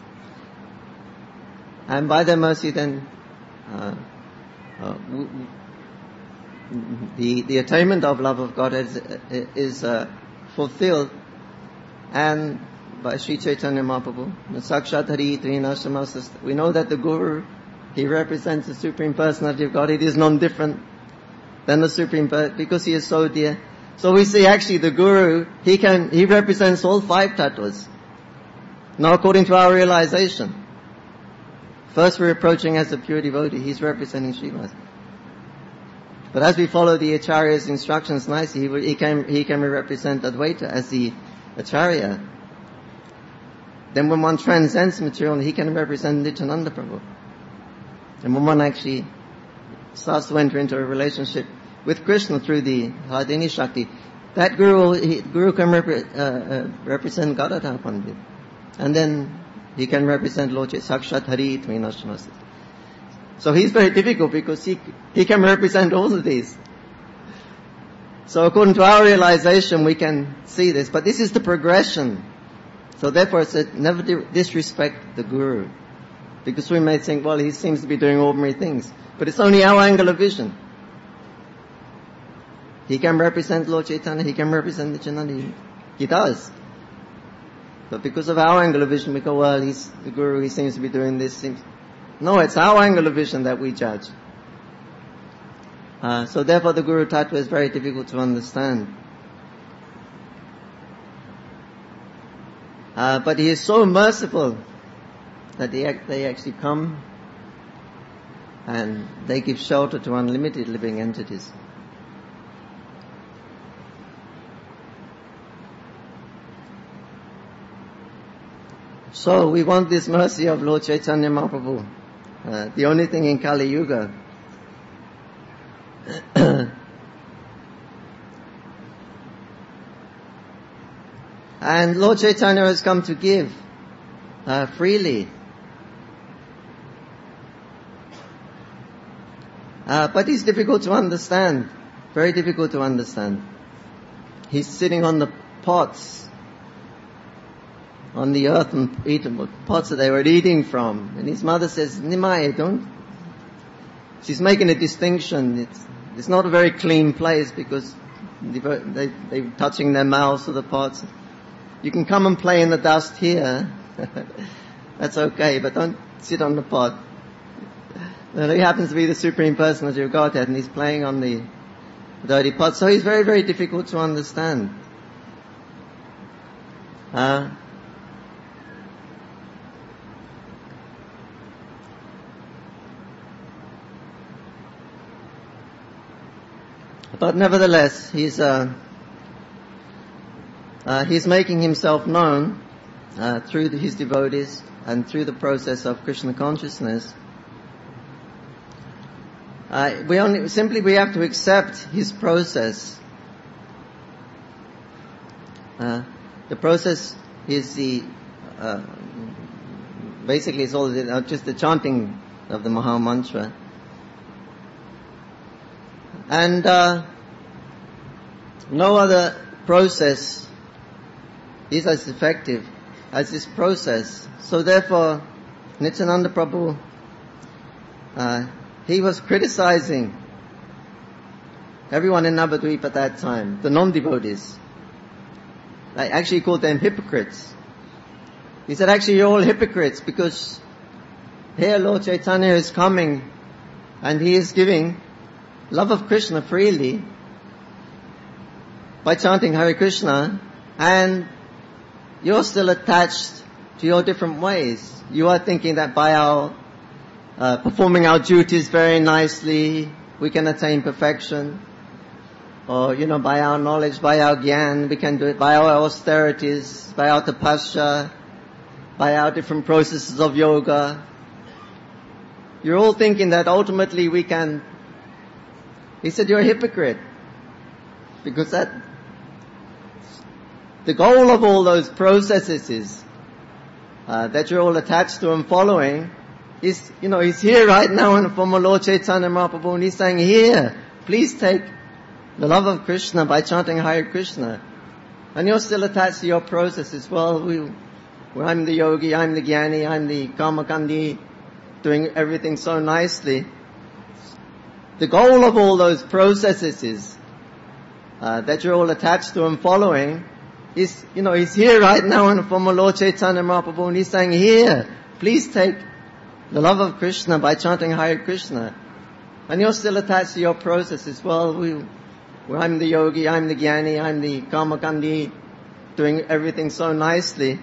And by their mercy then, uh, uh, w- w- the, the attainment of love of God is, is uh, fulfilled. And by Sri Chaitanya Mahaprabhu, Sakshat Hari Trinashamasa, we know that the Guru, he represents the Supreme Personality of God. It is non-different than the Supreme Personality because he is so dear. So we see actually the Guru, he can, he represents all five tattvas. Now according to our realization. First we're approaching as a pure devotee, he's representing Srivas. But as we follow the Acharya's instructions nicely, he, he can, he can represent Advaita as the Acharya. Then when one transcends material, he can represent Nityananda Prabhu. And when one actually starts to enter into a relationship with Krishna through the Hladini Shakti, that Guru, he, Guru can repre, uh, uh, represent Gadadhar Pandit. And then he can represent Lord Sakshat Hari Trinashamasa. So he's very difficult because he, he can represent all of these. So according to our realization, we can see this. But this is the progression. So therefore it's a, never disrespect the Guru. Because we may think, well, he seems to be doing ordinary things. But it's only our angle of vision. He can represent Lord Chaitanya, he can represent Nityananda. He, he does. But because of our angle of vision, we go, well, he's the Guru, he seems to be doing this. Seems... No, it's our angle of vision that we judge. Uh, so therefore the Guru Tattva is very difficult to understand. Uh, but he is so merciful that they, they actually come and they give shelter to unlimited living entities. So we want this mercy of Lord Chaitanya Mahaprabhu. Uh, the only thing in Kali Yuga. And Lord Chaitanya has come to give uh, freely. Uh, but he's difficult to understand. Very difficult to understand. He's sitting on the pots, on the earth and eaten pots that they were eating from. And his mother says, Nimai, don't. She's making a distinction. It's, it's not a very clean place because they, they, they're touching their mouths to the pots. You can come and play in the dust here. That's okay, but don't sit on the pot. Well, he happens to be the Supreme Personality of Godhead and he's playing on the dirty pot. So he's very, very difficult to understand. Uh, but nevertheless, he's, uh, uh, he's making himself known uh, through the, his devotees and through the process of Krishna consciousness. Uh, we only, simply we have to accept his process. Uh, the process is the, uh, basically it's all the, uh, just the chanting of the Maha Mantra. And, uh, no other process is as effective as this process. So therefore, Nityananda Prabhu, uh, he was criticizing everyone in Navadvip at that time, the non-devotees. I actually called them hypocrites. He said, actually you're all hypocrites because here Lord Chaitanya is coming and he is giving love of Krishna freely by chanting Hare Krishna, and you're still attached to your different ways. You are thinking that by our uh, performing our duties very nicely, we can attain perfection. Or, you know, by our knowledge, by our gyan, we can do it. By our austerities, by our tapasya, by our different processes of yoga. You're all thinking that ultimately we can He said, you're a hypocrite. Because that, the goal of all those processes is, uh, that you're all attached to and following is, you know, he's here right now in the form of Lord Chaitanya Mahaprabhu, and he's saying, here, please take the love of Krishna by chanting Hare Krishna. And you're still attached to your processes. Well, we, well, I'm the yogi, I'm the jnani, I'm the karmakandi, doing everything so nicely. The goal of all those processes is, uh, that you're all attached to and following is, you know, he's here right now in the form of Lord Chaitanya Mahaprabhu, and he's saying, here, please take the love of Krishna by chanting Hare Krishna. And you're still attached to your processes. Well, we, well, I'm the yogi, I'm the jnani, I'm the karmakandi, doing everything so nicely.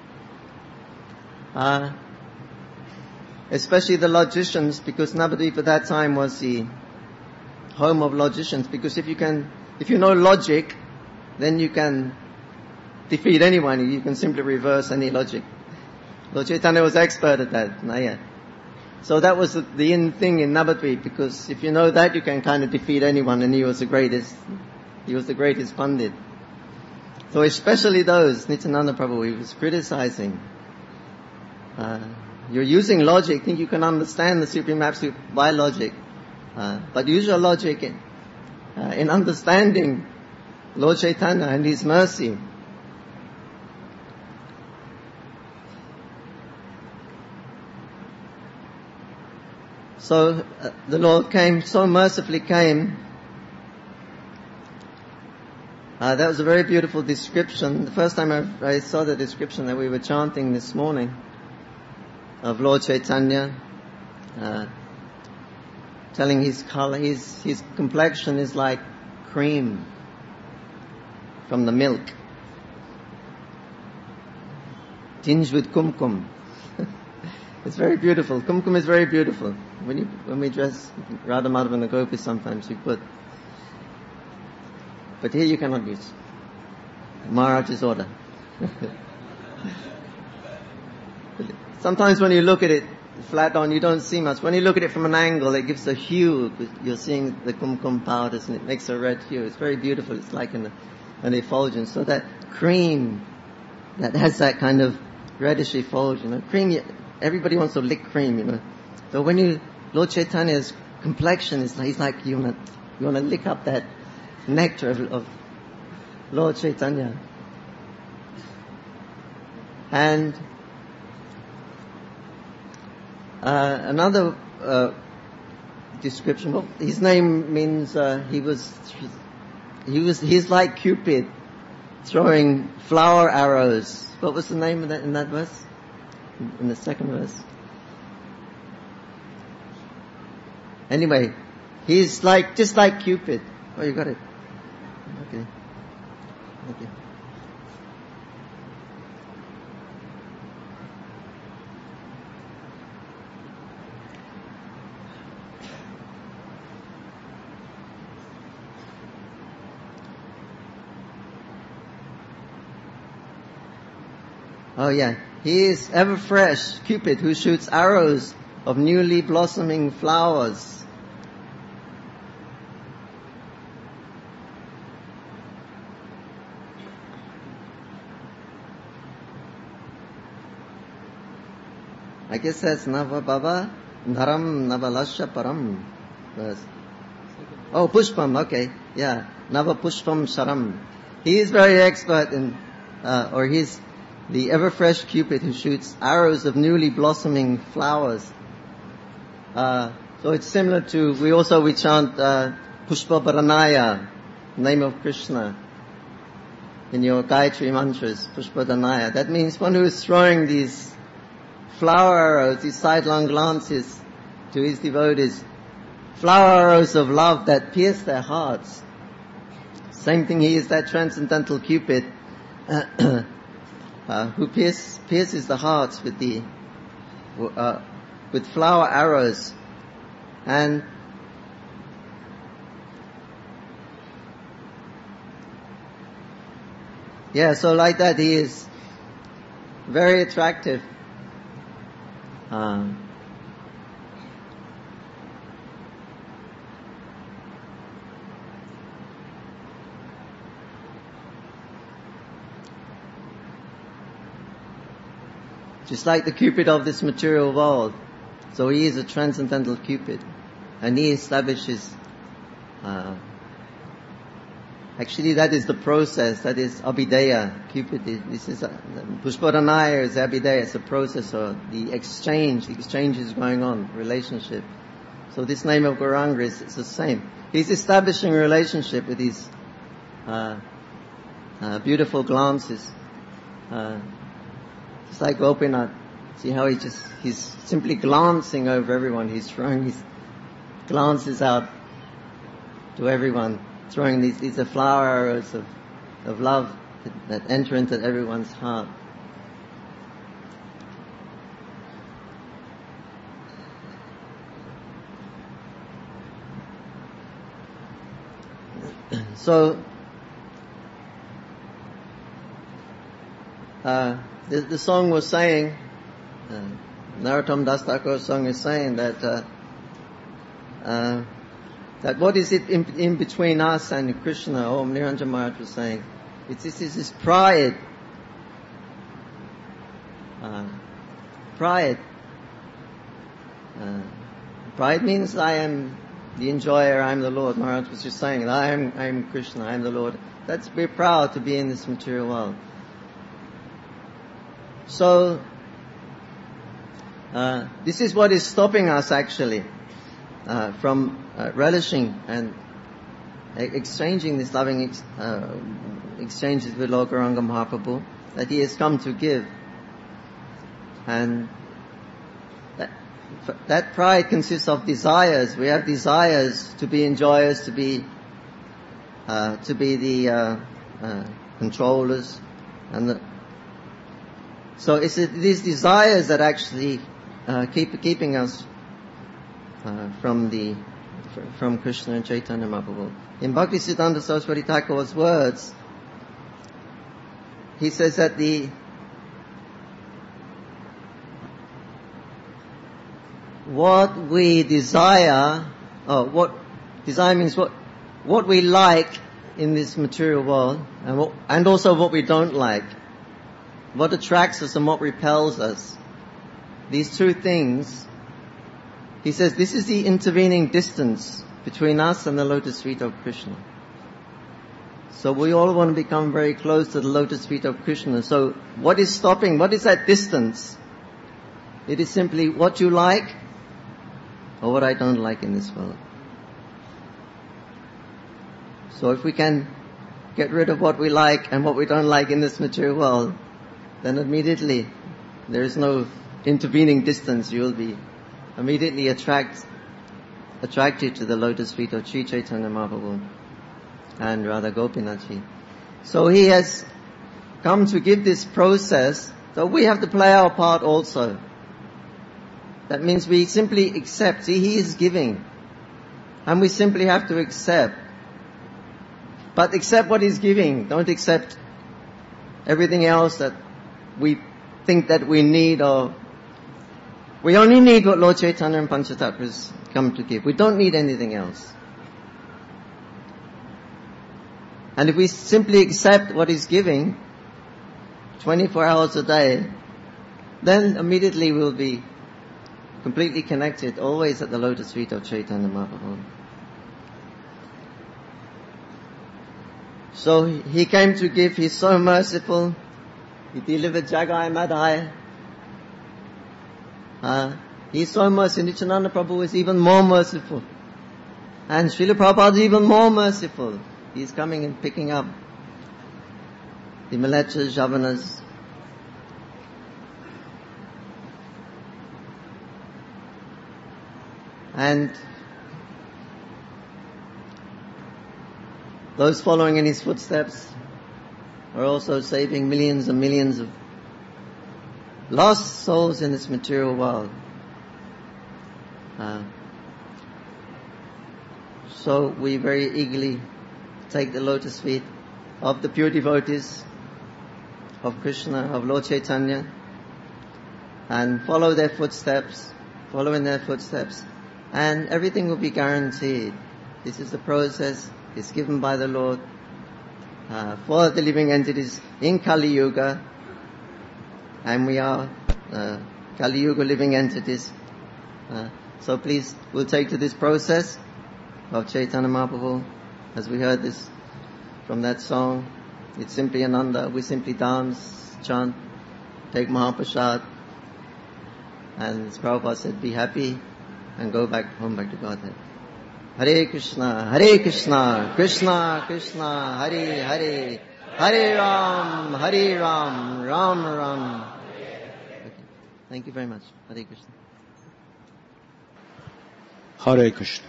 Uh, especially the logicians, because Navadvip at that time was the home of logicians. Because if you can, if you know logic, then you can defeat anyone. You can simply reverse any logic. Lord Chaitanya was expert at that. Naya. So that was the, the in thing in Navadvip, because if you know that, you can kind of defeat anyone, and he was the greatest. He was the greatest Pandit. So especially those, Nityananda Prabhu, he was criticizing. Uh, you're using logic, think you can understand the Supreme Absolute by logic. Uh, but use your logic in, uh, in understanding Lord Chaitanya and His mercy. So uh, the Lord came, so mercifully came. Uh, that was a very beautiful description. The first time I, I saw the description that we were chanting this morning of Lord Chaitanya, uh, telling his color, his, his complexion is like cream from the milk, tinged with kumkum. It's very beautiful. Kumkum is very beautiful. When you, when we dress Radha Madhava and the Gopis, sometimes you put, but here you cannot use. Maharaj's order. Sometimes when you look at it flat on, you don't see much. When you look at it from an angle, it gives a hue. You're seeing the kumkum powders, and it makes a red hue. It's very beautiful. It's like an, an effulgence. So that cream that has that kind of reddish effulgence, you know, cream. Everybody wants to lick cream, you know. So when you, Lord Chaitanya's complexion is, he's like, you want to, you want to lick up that nectar of, of Lord Chaitanya. And uh, another uh, description, well, his name means uh, he was, he was, he's like Cupid throwing flower arrows. What was the name of that in that verse? In the second verse. Anyway, he's like, just like Cupid. Oh, you got it. Okay. Okay. Oh yeah. He is ever fresh, Cupid, who shoots arrows of newly blossoming flowers. I guess that's Nava Baba, Naram Navalasha Param. Oh, Pushpam, okay. Yeah. Nava Pushpam Sharam. He is very expert in, uh, or he's the ever-fresh Cupid who shoots arrows of newly blossoming flowers. Uh, so it's similar to, we also, we chant, uh, Pushpa Baranaya, name of Krishna, in your Gayatri mantras, Pushpa Baranaya. That means one who is throwing these flower arrows, these sidelong glances to his devotees, flower arrows of love that pierce their hearts. Same thing, he is that transcendental Cupid, uh, Uh, who pierce, pierces the hearts with the uh, with flower arrows, and yeah, so like that he is very attractive. Um, just like the Cupid of this material world. So he is a transcendental Cupid, and he establishes, uh, actually that is the process, that is Abhideya. Cupid, is, this is, uh, Pushparanaya is Abhideya, it's a process, or the exchange, the exchange is going on, relationship. So this name of Gauranga is it's the same. He's establishing a relationship with these uh, uh, beautiful glances. Uh, just like Gopinath. See how he just, he's simply glancing over everyone. He's throwing his glances out to everyone, throwing these, these are flower arrows of, of love that, that enter into everyone's heart. So, uh, the, the song was saying, uh, Narottam Das Thakur's song is saying that uh, uh, that what is it in, in between us and Krishna? Om Niranjan Maharaj was saying, it's this, it's this pride. Uh, pride. Uh, pride means I am the enjoyer, I am the Lord. Maharaj was just saying, I am, I am Krishna, I am the Lord. That's, we're proud to be in this material world. So, uh, this is what is stopping us actually, uh, from uh, relishing and exchanging this loving ex- uh, exchanges with Lord Gauranga Mahaprabhu that he has come to give. And that, that pride consists of desires. We have desires to be enjoyers, to be uh, to be the uh, uh, controllers, and the, so it's these desires that actually uh, keep keeping us uh, from the from Krishna and Chaitanya Mahaprabhu. In Bhaktisiddhanta Saraswati Thakur's words, he says that the what we desire, oh, what desire means what what we like in this material world, and what, and also what we don't like, what attracts us and what repels us. These two things, he says, this is the intervening distance between us and the lotus feet of Krishna. So we all want to become very close to the lotus feet of Krishna. So what is stopping? What is that distance? It is simply what you like or what I don't like in this world. So if we can get rid of what we like and what we don't like in this material world, then immediately there is no intervening distance. You will be immediately attract, attracted to the lotus feet of Sri Chaitanya Mahaprabhu and Radha Gopinathji. So he has come to give this process, so we have to play our part also. That means we simply accept. See, he is giving, and we simply have to accept. But accept what he's giving. Don't accept everything else that we think that we need, or we only need what Lord Chaitanya and Panchatattva's come to give. We don't need anything else. And if we simply accept what he's giving, twenty-four hours a day, then immediately we'll be completely connected, always at the lotus feet of Chaitanya Mahaprabhu. So he came to give, he's so merciful. He delivered Jagai Madhai. Uh, he's so merciful. Nityananda Prabhu is even more merciful. And Srila Prabhupada is even more merciful. He's coming and picking up the Milechas, Javanas. And those following in his footsteps are also saving millions and millions of lost souls in this material world. Uh, so we very eagerly take the lotus feet of the pure devotees of Krishna, of Lord Chaitanya, and follow their footsteps, follow in their footsteps, and everything will be guaranteed. This is the process. It's given by the Lord uh, for the living entities in Kali Yuga, and we are uh, Kali Yuga living entities. Uh, so please, we'll take to this process of Chaitanya Mahaprabhu, as we heard this from that song. It's simply Ananda. We simply dance, chant, take Mahaprasad, and as Prabhupada said, be happy and go back home, back to Godhead. Hare Krishna, Hare Krishna, Krishna Krishna, Hare Hare, Hare Ram, Hare Ram, Ram Ram. Okay. Thank you very much. Hare Krishna. Hare Krishna.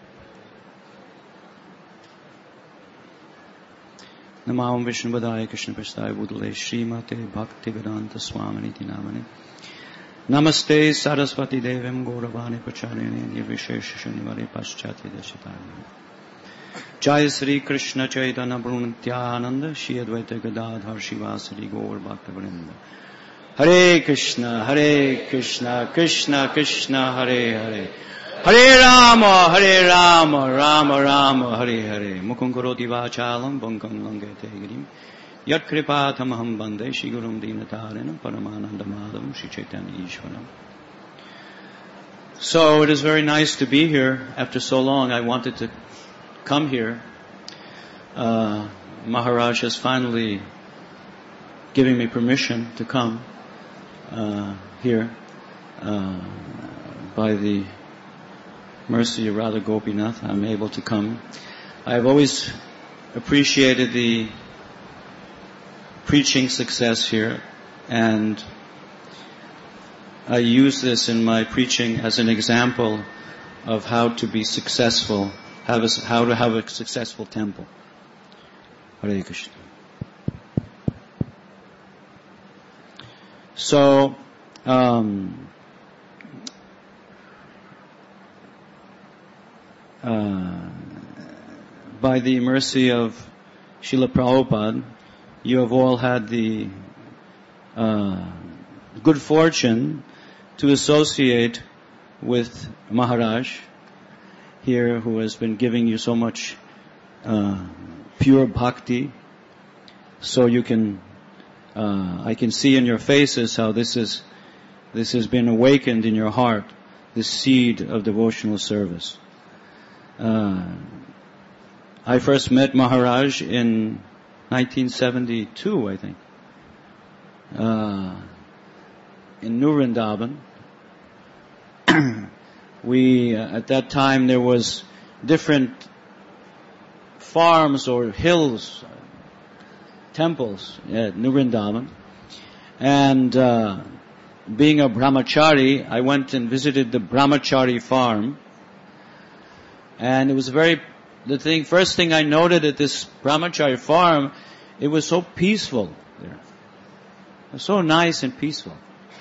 Namam Vishnu Padaya Krishna Prasthaya Bhutale Srimate Bhakti Vedanta Swaminiti Namane Namaste Saraswati Devam Gauravani Pacharine Nirvishesha Shanivari Paschati Deshitani Jai Sri Krishna Chaitanya Brunityananda Shri Advaita Gadadhar Shivasari Gaur Bhakta Vrinda Hare Krishna Hare Krishna Krishna Krishna Hare Hare Hare Rama, Hare Rama, Rama Rama, Hare Hare. Mukhaṁ karoti vācālaṁ, vaṅkam langete girim. Yat kripātamaham bande, Shri Gurum Dīnatarinam, Paramanandamādam, Shri Chaitanya Ishvaram. So it is very nice to be here after so long. I wanted to come here. Uh, Maharaj has finally given me permission to come uh, here uh, by the mercy of Radha Gopinath. I'm able to come. I've always appreciated the preaching success here, and I use this in my preaching as an example of how to be successful, have a, how to have a successful temple. Hare Krishna. So, um, Uh, by the mercy of Srila Prabhupada, you have all had the uh, good fortune to associate with Maharaj here, who has been giving you so much uh, pure bhakti. So you can, uh, I can see in your faces how this is, this has been awakened in your heart, this seed of devotional service. Uh, I first met Maharaj in nineteen seventy-two, I think, uh, in Vrindavan. we, uh, at that time there was different farms or hills, temples at Vrindavan. And, uh, being a brahmachari, I went and visited the brahmachari farm. And it was very, the thing, first thing I noted at this brahmachari farm, it was so peaceful there. It was so nice and peaceful.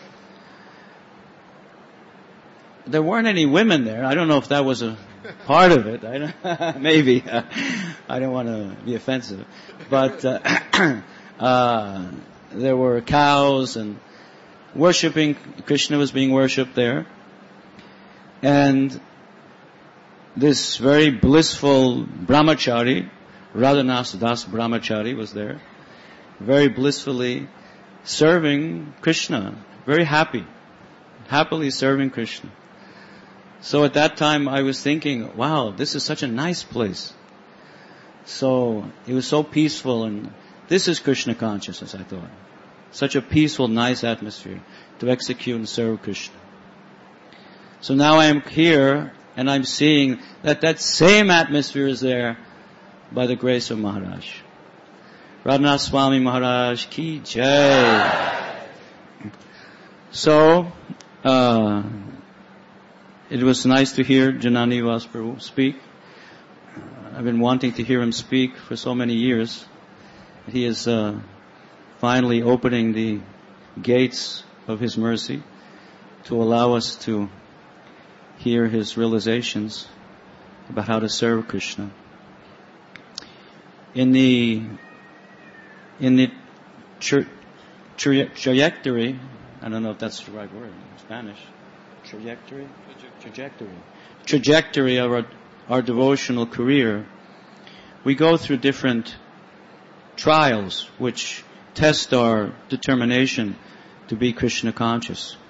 There weren't any women there. I don't know if that was a part of it. I don't, maybe. I don't want to be offensive. But, uh, uh, there were cows and worshipping, Krishna was being worshipped there. And this very blissful brahmachari, Radhanath Das Brahmachari, was there, very blissfully serving Krishna, very happy, happily serving Krishna. So at that time I was thinking, wow, this is such a nice place. So it was so peaceful, and this is Krishna consciousness, I thought. Such a peaceful, nice atmosphere to execute and serve Krishna. So now I am here, and I'm seeing that that same atmosphere is there by the grace of Maharaj. Radhanath Swami Maharaj ki jai. So, uh, it was nice to hear Janani Vas Prabhu speak. I've been wanting to hear him speak for so many years. He is uh, finally opening the gates of his mercy to allow us to hear his realizations about how to serve Krishna. In the in the tra- tra- trajectory, I don't know if that's the right word in Spanish, trajectory, trajectory, trajectory of our, our devotional career, we go through different trials which test our determination to be Krishna conscious.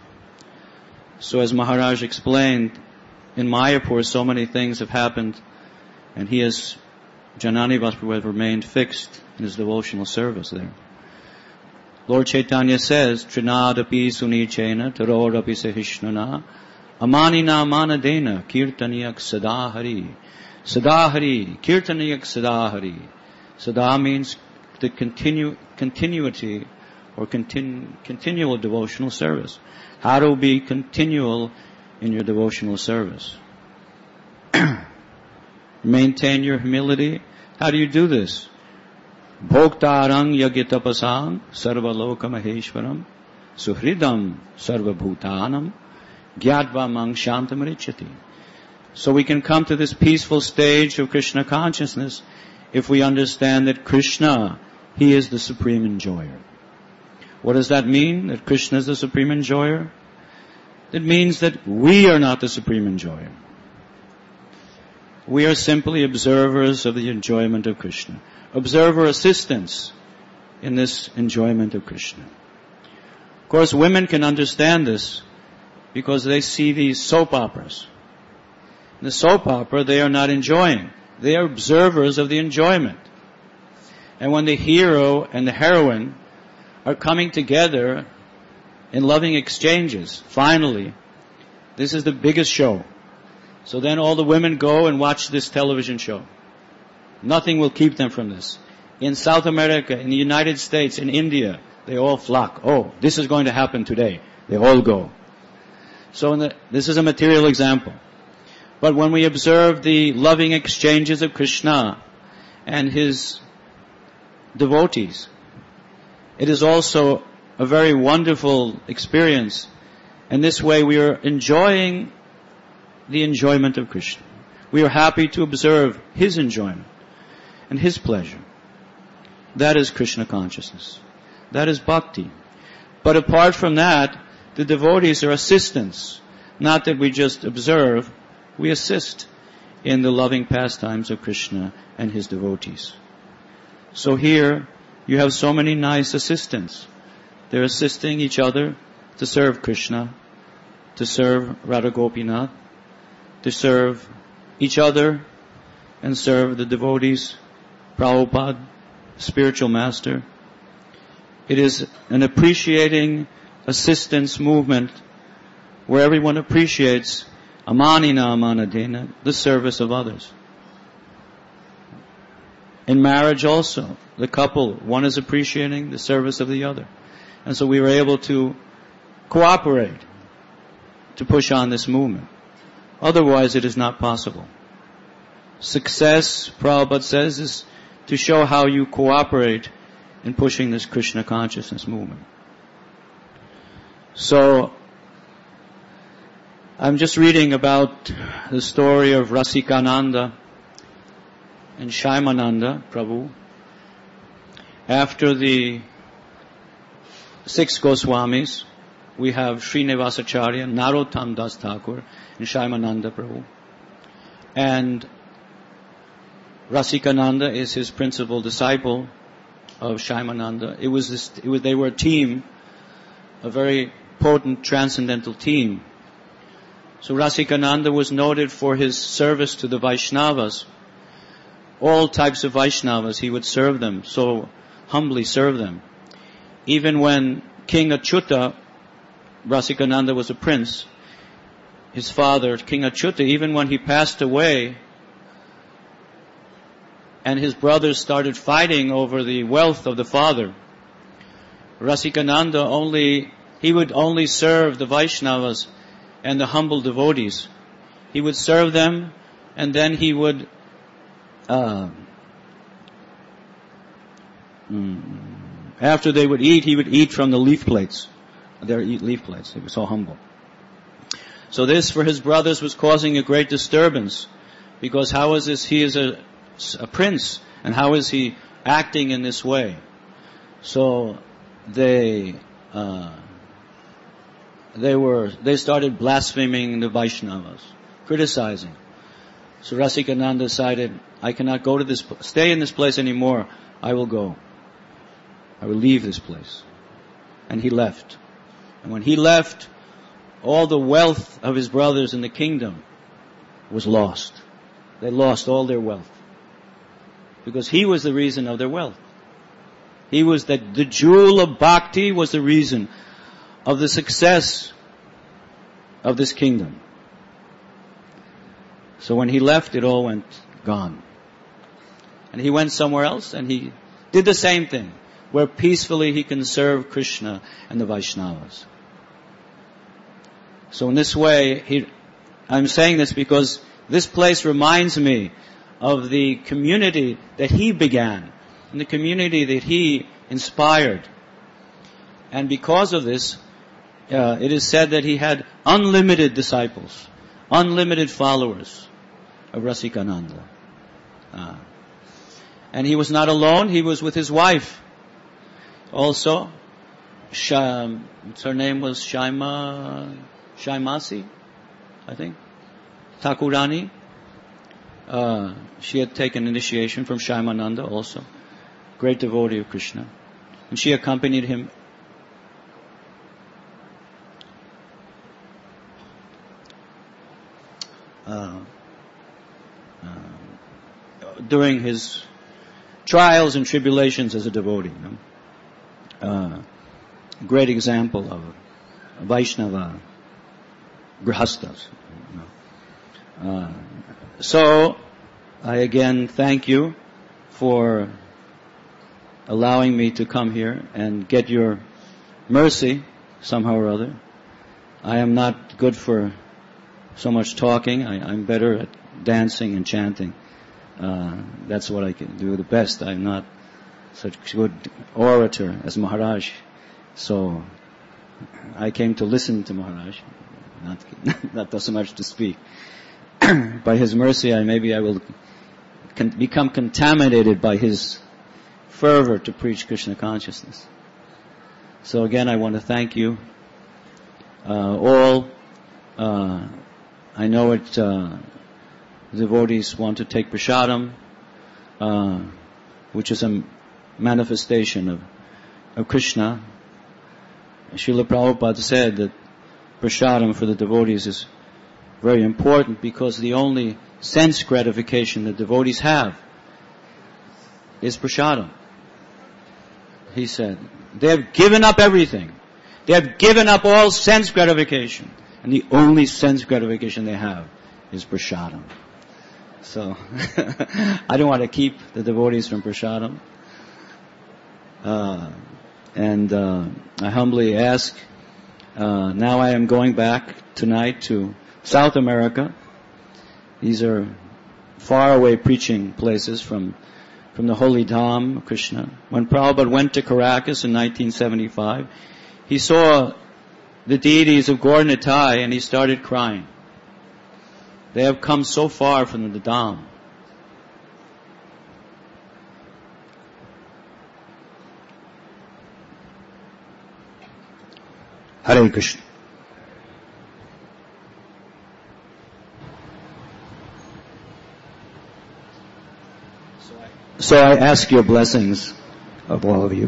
So as Maharaj explained, in Mayapur so many things have happened, and he has, Jananivas Prabhu has remained fixed in his devotional service there. Lord Chaitanya says, Trinadapi sunichena tarorapi sahishnana amanina manadena kirtaniyak sadahari. Sadahari, kirtaniyak sadahari. Sada means the continu- continuity or continu- continual devotional service. How to be continual in your devotional service. Maintain your humility. How do you do this? Bhoktarang yagitapasam sarvaloka maheshwaram suhridam sarvabhutanam gyatva mang shantamarichati. So we can come to this peaceful stage of Krishna consciousness if we understand that Krishna, He is the supreme enjoyer. What does that mean, that Krishna is the supreme enjoyer? It means that we are not the supreme enjoyer. We are simply observers of the enjoyment of Krishna. Observer assistants in this enjoyment of Krishna. Of course, women can understand this because they see these soap operas. In the soap opera, they are not enjoying. They are observers of the enjoyment. And when the hero and the heroine are coming together in loving exchanges, finally, this is the biggest show. So then all the women go and watch this television show. Nothing will keep them from this. In South America, in the United States, in India, they all flock. Oh, this is going to happen today. They all go. So in the, this is a material example. But when we observe the loving exchanges of Krishna and His devotees, it is also a very wonderful experience. And this way we are enjoying the enjoyment of Krishna. We are happy to observe His enjoyment and His pleasure. That is Krishna consciousness. That is bhakti. But apart from that, the devotees are assistants. Not that we just observe, we assist in the loving pastimes of Krishna and His devotees. So here, you have so many nice assistants. They're assisting each other to serve Krishna, to serve Radha Gopinath, to serve each other and serve the devotees, Prabhupada, spiritual master. It is an appreciating assistance movement where everyone appreciates amanina amanadena, the service of others. In marriage also, the couple, one is appreciating the service of the other. And so we were able to cooperate to push on this movement. Otherwise it is not possible. Success, Prabhupada says, is to show how you cooperate in pushing this Krishna consciousness movement. So, I'm just reading about the story of Rasikananda and Shaimananda Prabhu. After the six Goswamis, we have Srinivasacharya, Narottam Das Thakur, and Shaimananda Prabhu. And Rasikananda is his principal disciple of Shaimananda. It was, this, it was they were a team, a very potent transcendental team. So Rasikananda was noted for his service to the Vaishnavas. All types of Vaishnavas, he would serve them, so humbly serve them. Even when King Achyuta, Rasikananda was a prince, his father, King Achyuta, even when he passed away, and his brothers started fighting over the wealth of the father, Rasikananda only, he would only serve the Vaishnavas and the humble devotees. He would serve them, and then he would uh, after they would eat, he would eat from the leaf plates. Their eat leaf plates. They were so humble. So this, for his brothers, was causing a great disturbance, because how is this? He is a, a prince, and how is he acting in this way? So they uh, they were they started blaspheming the Vaishnavas, criticizing. So Rasikananda decided, I cannot go to this, stay in this place anymore. I will go. I will leave this place. And he left. And when he left, all the wealth of his brothers in the kingdom was lost. They lost all their wealth. Because he was the reason of their wealth. He was the, the jewel of bhakti was the reason of the success of this kingdom. So when he left, it all went gone. And he went somewhere else and he did the same thing, where peacefully he can serve Krishna and the Vaishnavas. So in this way, he, I'm saying this because this place reminds me of the community that he began, and the community that he inspired. And because of this, uh, it is said that he had unlimited disciples, unlimited followers of Rasikananda. Uh, and he was not alone, he was with his wife. Also, Sham, her name was Shaima, Shaimasi, I think, Thakurani. Uh, she had taken initiation from Shaimananda also, great devotee of Krishna. And she accompanied him. Uh, uh, during his trials and tribulations as a devotee. You know? uh, great example of a Vaishnava grihastas. You know? uh, so, I again thank you for allowing me to come here and get your mercy somehow or other. I am not good for so much talking. I, I'm better at dancing and chanting. Uh, that's what I can do the best. I'm not such a good orator as Maharaj. So I came to listen to Maharaj, not, not so much to speak. By his mercy, I maybe I will con- become contaminated by his fervor to preach Krishna consciousness. So again, I want to thank you uh, all. Uh, I know it. Uh, devotees want to take prasadam, uh, which is a manifestation of, of Krishna. Srila Prabhupada said that prasadam for the devotees is very important because the only sense gratification that devotees have is prasadam. He said, they have given up everything. They have given up all sense gratification. And the only sense gratification they have is prasadam. So, I don't want to keep the devotees from prasadam. Uh, and uh, I humbly ask, uh, now I am going back tonight to South America. These are far away preaching places from from the holy Dham of Krishna. When Prabhupada went to Caracas in nineteen seventy-five, he saw the deities of Gaur Nitai and he started crying. They have come so far from the Dham. Hare Krishna. So I ask your blessings of all of you.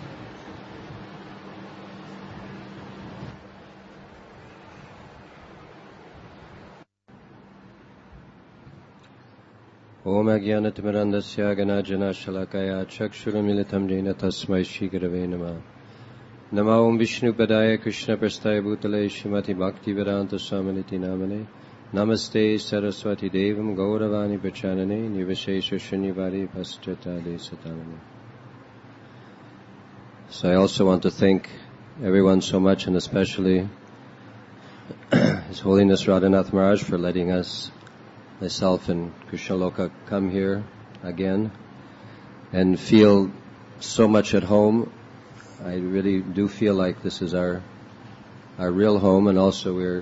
Om Ajnanatimirandasya Ganajana Shalakaya Chakshurumilitam Jena Tasmai Shri Gurave Namah. Nama Om Vishnu Padaya Krishna Prastaya Bhutale Shrimati Bhakti Vedanta Swaminiti Namane. Namaste Saraswati Devam Gauravani Pachanane Nivashesha Shunyavari Paschatade Satanane. So I also want to thank everyone so much, and especially His Holiness Radhanath Maharaj for letting us, myself and Krishna Loka, come here again and feel so much at home. I really do feel like this is our our real home, and also we're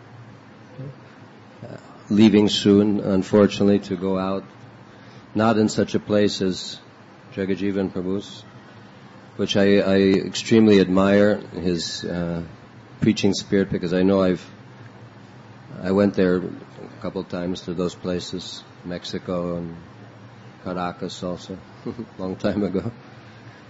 leaving soon, unfortunately, to go out, not in such a place as Jagajivan Prabhu's, which I, I extremely admire his uh, preaching spirit, because I know I've I went there a couple of times to those places, Mexico and Caracas also, long time ago.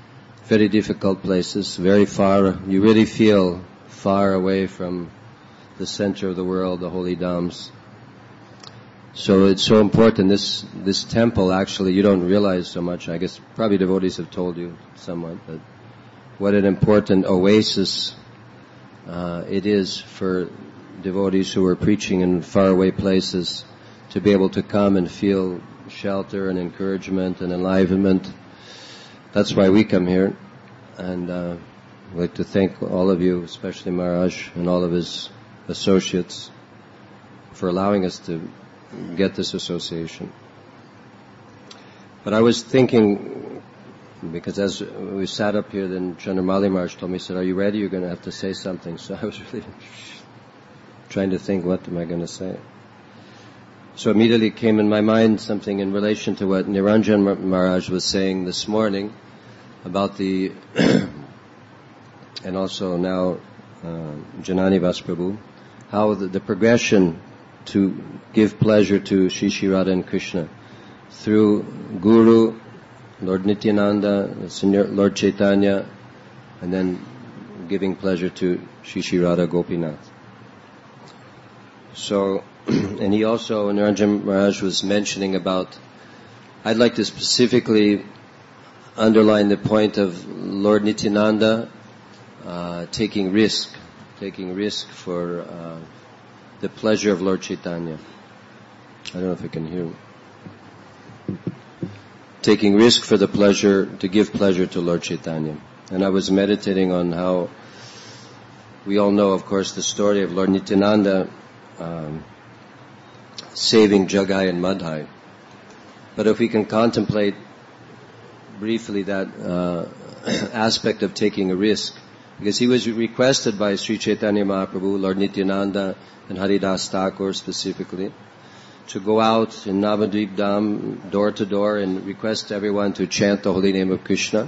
Very difficult places, very far. You really feel far away from the center of the world, the holy dhams. So it's so important. This this temple, actually, you don't realize so much. I guess probably devotees have told you somewhat, but what an important oasis uh, it is for devotees who are preaching in faraway places to be able to come and feel shelter and encouragement and enlivenment. That's why we come here, and uh, I'd like to thank all of you, especially Maharaj and all of his associates, for allowing us to get this association. But I was thinking, because as we sat up here, then Chandramauli Maharaj told me, he said, "Are you ready? You're going to have to say something." So I was really trying to think, what am I going to say? So immediately came in my mind something in relation to what Niranjan Maharaj was saying this morning about the, and also now uh, Janani Vas Prabhu, how the, the progression to give pleasure to Shri Shri Radha and Krishna through Guru, Lord Nityananda, Senior Lord Chaitanya, and then giving pleasure to Shri Shri Radha Gopinath. So, and he also, Niranjan Maharaj was mentioning about, I'd like to specifically underline the point of Lord Nityananda uh, taking risk, taking risk for uh, the pleasure of Lord Chaitanya. I don't know if I can hear him. Taking risk for the pleasure, to give pleasure to Lord Chaitanya. And I was meditating on how we all know, of course, the story of Lord Nityananda um, saving Jagai and Madhai. But if we can contemplate briefly that uh, aspect of taking a risk, because he was requested by Sri Chaitanya Mahaprabhu, Lord Nityananda, and Haridas Thakur specifically, to go out in Navadvip Dham, door to door, and request everyone to chant the holy name of Krishna.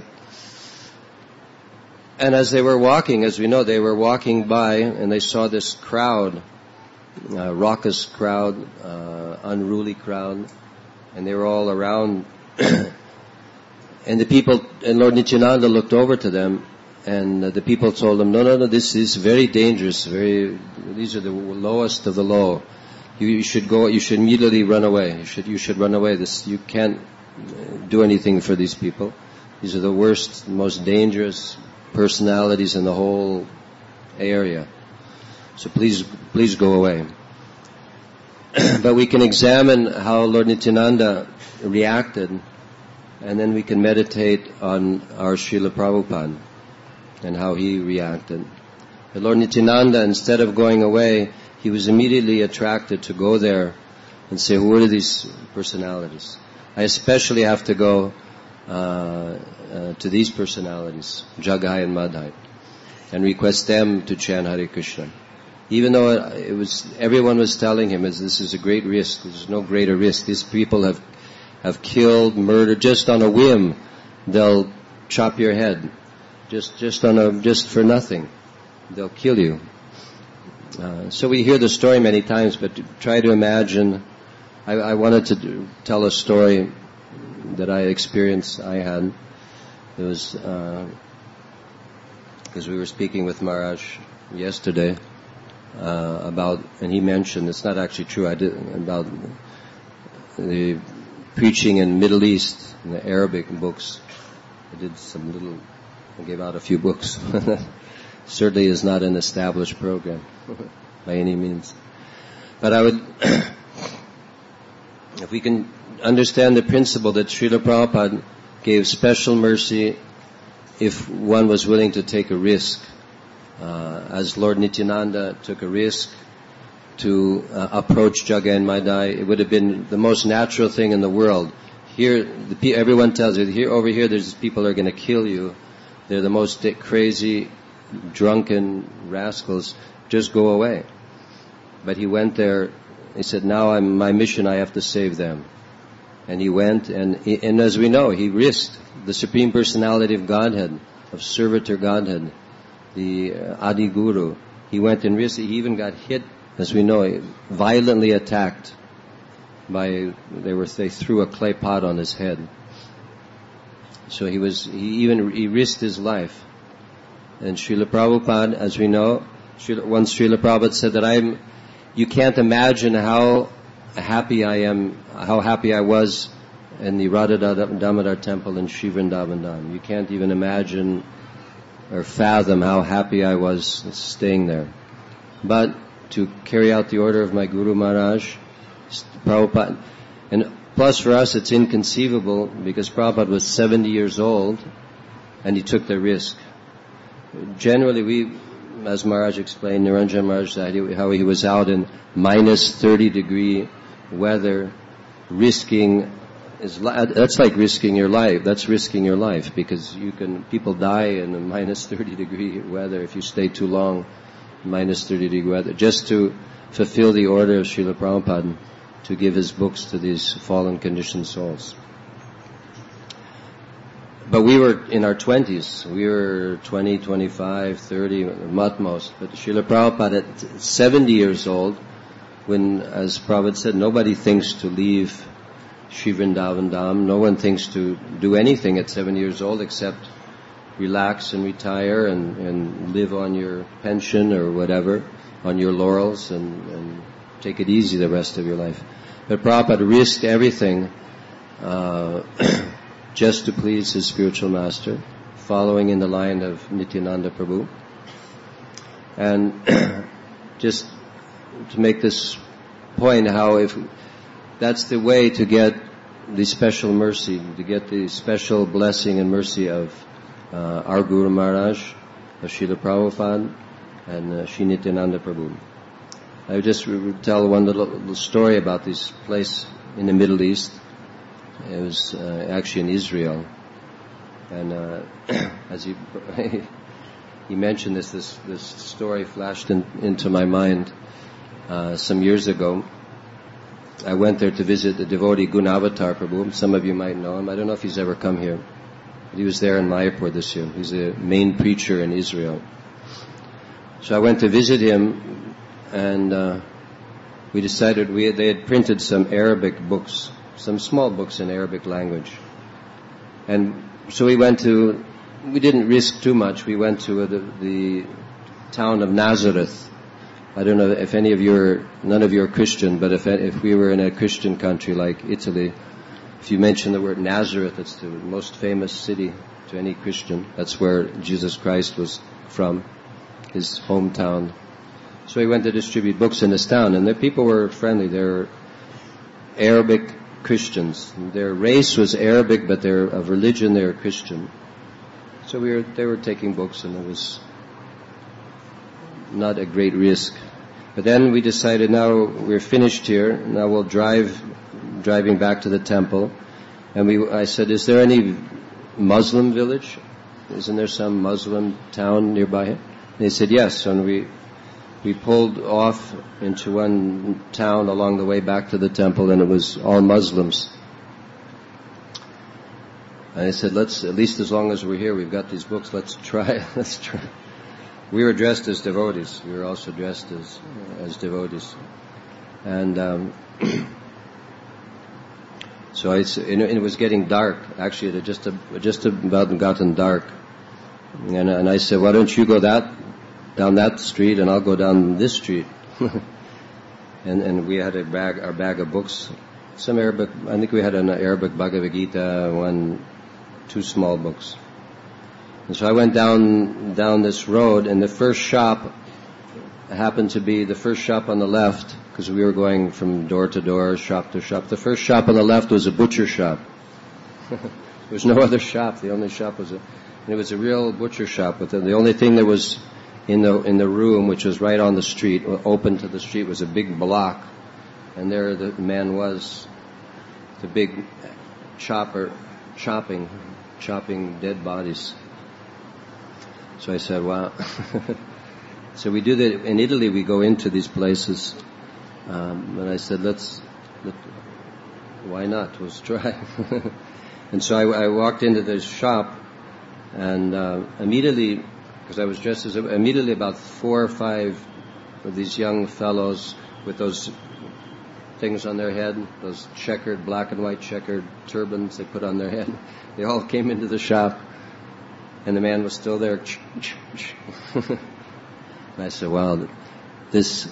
And as they were walking, as we know, they were walking by, and they saw this crowd, uh, raucous crowd, uh, unruly crowd, and they were all around. And the people, and Lord Nityananda looked over to them, and uh, the people told him, no, no, no, this is very dangerous, very, these are the lowest of the low. You, you should go, you should immediately run away. You should, you should run away. This, you can't do anything for these people. These are the worst, most dangerous personalities in the whole area. So please, please go away. But we can examine how Lord Nityananda reacted, and then we can meditate on our Srila Prabhupada and how he reacted. But Lord Nityananda, instead of going away, he was immediately attracted to go there and say, who are these personalities? I especially have to go uh, uh, to these personalities, Jagai and Madhai, and request them to chant Hare Krishna. Even though it, it was, everyone was telling him, this is a great risk, there's no greater risk. These people have, have killed, murdered, just on a whim, they'll chop your head. Just, just on a, just for nothing. They'll kill you. Uh, so we hear the story many times, but try to imagine. I, I wanted to do, tell a story that I experienced. I had. It was because uh, we were speaking with Maharaj yesterday uh, about, and he mentioned, it's not actually true. I did about the preaching in Middle East, in the Arabic books. I did some little. I gave out a few books. Certainly is not an established program by any means. But I would, if we can understand the principle that Srila Prabhupada gave special mercy if one was willing to take a risk, uh, as Lord Nityananda took a risk to uh, approach Jagai and Madhai, it would have been the most natural thing in the world. Here, the, everyone tells you, here, over here, there's people who are going to kill you. They're the most crazy, drunken rascals. Just go away. But he went there. He said, now I'm my mission, I have to save them. And he went, and and as we know, he risked the Supreme Personality of Godhead, of Servitor Godhead, the uh, Adi Guru. He went and risked. He even got hit, as we know, violently attacked by, they were, they threw a clay pot on his head. So he was, he even, he risked his life. And Srila Prabhupada, as we know, Srila, once Srila Prabhupada said that I'm, you can't imagine how happy I am, how happy I was in the Radha Damodar temple in Sri Vrindavan Dham. You can't even imagine or fathom how happy I was staying there. But to carry out the order of my Guru Maharaj, Prabhupada, and plus for us it's inconceivable because Prabhupada was seventy years old and he took the risk. Generally we, as Maharaj explained, Niranjan Maharaj, how he was out in minus thirty degree weather, risking, is that's like risking your life. That's risking your life because you can, people die in a minus thirty degree weather if you stay too long, minus thirty degree weather, just to fulfill the order of Srila Prabhupada to give his books to these fallen conditioned souls. But we were in our twenties. We were twenty, twenty-five, thirty, at most. But Srila Prabhupada at seventy years old, when, as Prabhupada said, nobody thinks to leave Sri Vrindavan Dham. No one thinks to do anything at seventy years old except relax and retire and, and live on your pension or whatever, on your laurels, and, and take it easy the rest of your life. But Prabhupada risked everything uh, just to please his spiritual master, following in the line of Nityananda Prabhu. And just to make this point, how if that's the way to get the special mercy, to get the special blessing and mercy of uh, our Guru Maharaj, of Srila Prabhupada, and uh, Sri Nityananda Prabhu. I would just re- tell one little, little story about this place in the Middle East. It was uh, actually in Israel, and uh, as he he mentioned this, this this story flashed in, into my mind uh, some years ago. I went there to visit the devotee Gunavatar Prabhu. Some of you might know him. I don't know if he's ever come here. But he was there in Mayapur this year. He's a main preacher in Israel. So I went to visit him, and uh, we decided we had, they had printed some Arabic books, some small books in Arabic language. And so we went to, we didn't risk too much. We went to the, the town of Nazareth. I don't know if any of you are, none of you are Christian, but if if we were in a Christian country like Italy, if you mention the word Nazareth, it's the most famous city to any Christian. That's where Jesus Christ was from, his hometown. So we went to distribute books in this town, and the people were friendly. They were Arabic Christians. Their race was Arabic, but they're of religion, they were Christian. So we were, they were taking books, and it was not a great risk. But then we decided, now we're finished here, now we'll drive, driving back to the temple. And we, I said, is there any Muslim village? Isn't there some Muslim town nearby? And they said, yes. And we, we pulled off into one town along the way back to the temple, and it was all Muslims. And I said, let's, at least as long as we're here, we've got these books, let's try, let's try. We were dressed as devotees. We were also dressed as as devotees, and um, so I, and it was getting dark. Actually, it had just just about gotten dark, and and I said, "Why don't you go that down that street, and I'll go down this street?" and and we had a bag, our bag of books, some Arabic. I think we had an Arabic Bhagavad Gita, one, two small books. And so I went down down this road, and the first shop happened to be the first shop on the left, because we were going from door to door, shop to shop. The first shop on the left was a butcher shop. There was no other shop. The only shop was a, and it was a real butcher shop. But the, the only thing that was in the in the room, which was right on the street, open to the street, was a big block, and there the man was, the big chopper, chopping, chopping dead bodies. So I said, wow. So we do that. In Italy, we go into these places. Um, and I said, let's, let, why not? Let's try. And so I, I walked into this shop, and uh, immediately, because I was dressed as, a, immediately about four or five of these young fellows with those things on their head, those checkered, black and white checkered turbans they put on their head, they all came into the shop. And the man was still there. And I said, wow, this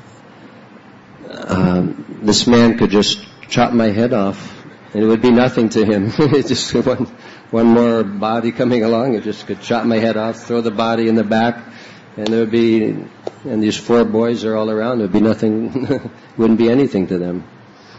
um, this man could just chop my head off, and it would be nothing to him. Just one one more body coming along, it just could chop my head off, throw the body in the back, and there would be, and these four boys are all around. There would be nothing, wouldn't be anything to them.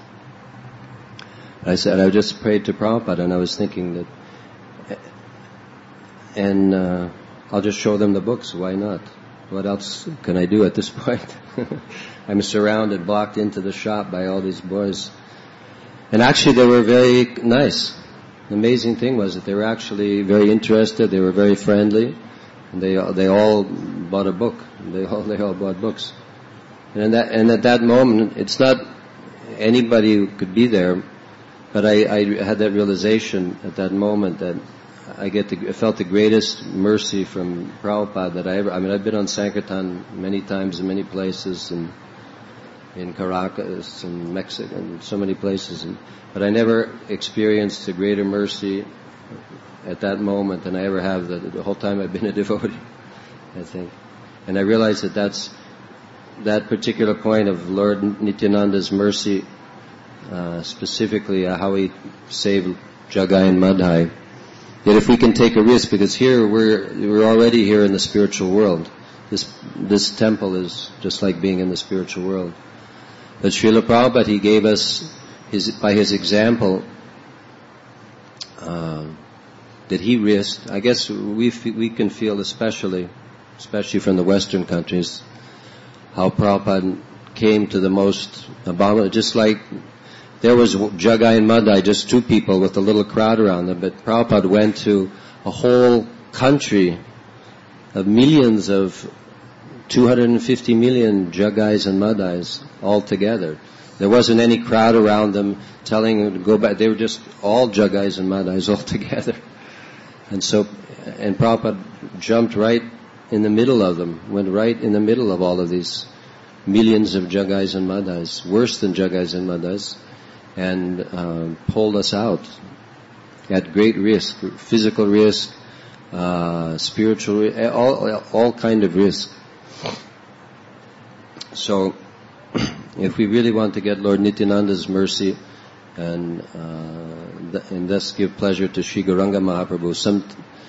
I said, I just prayed to Prabhupada, and I was thinking that, and uh, I'll just show them the books. Why not? What else can I do at this point? I'm surrounded, blocked into the shop by all these boys. And actually they were very nice. The amazing thing was that they were actually very interested, they were very friendly, and they they all bought a book. They all they all bought books. And in that and at that moment, it's not anybody who could be there, but I, I had that realization at that moment that I get the, I felt the greatest mercy from Prabhupada that I ever, I mean, I've been on Sankirtan many times in many places, and in Caracas and Mexico and so many places, and, but I never experienced a greater mercy at that moment than I ever have the, the whole time I've been a devotee, I think. And I realized that that's, that particular point of Lord Nityananda's mercy, uh, specifically uh, how he saved Jagai and Madhai, that if we can take a risk, because here we're, we're already here in the spiritual world. This, this temple is just like being in the spiritual world. But Srila Prabhupada, he gave us, his, by his example, uh, that he risked. I guess we we can feel especially, especially from the Western countries, how Prabhupada came to the most abominable, just like there was Jagai and Madhai, just two people with a little crowd around them, but Prabhupada went to a whole country of millions of two hundred fifty million Jagais and Madhais all together. There wasn't any crowd around them telling them to go back. They were just all Jagais and Madhais all together. And so, and Prabhupada jumped right in the middle of them, went right in the middle of all of these millions of Jagais and Madhais, worse than Jagais and Madhais, and uh, pulled us out at great risk, physical risk, uh, spiritual risk, all, all kind of risk. So, if we really want to get Lord Nityananda's mercy and uh, th- and thus give pleasure to Sri Gauranga Mahaprabhu, some,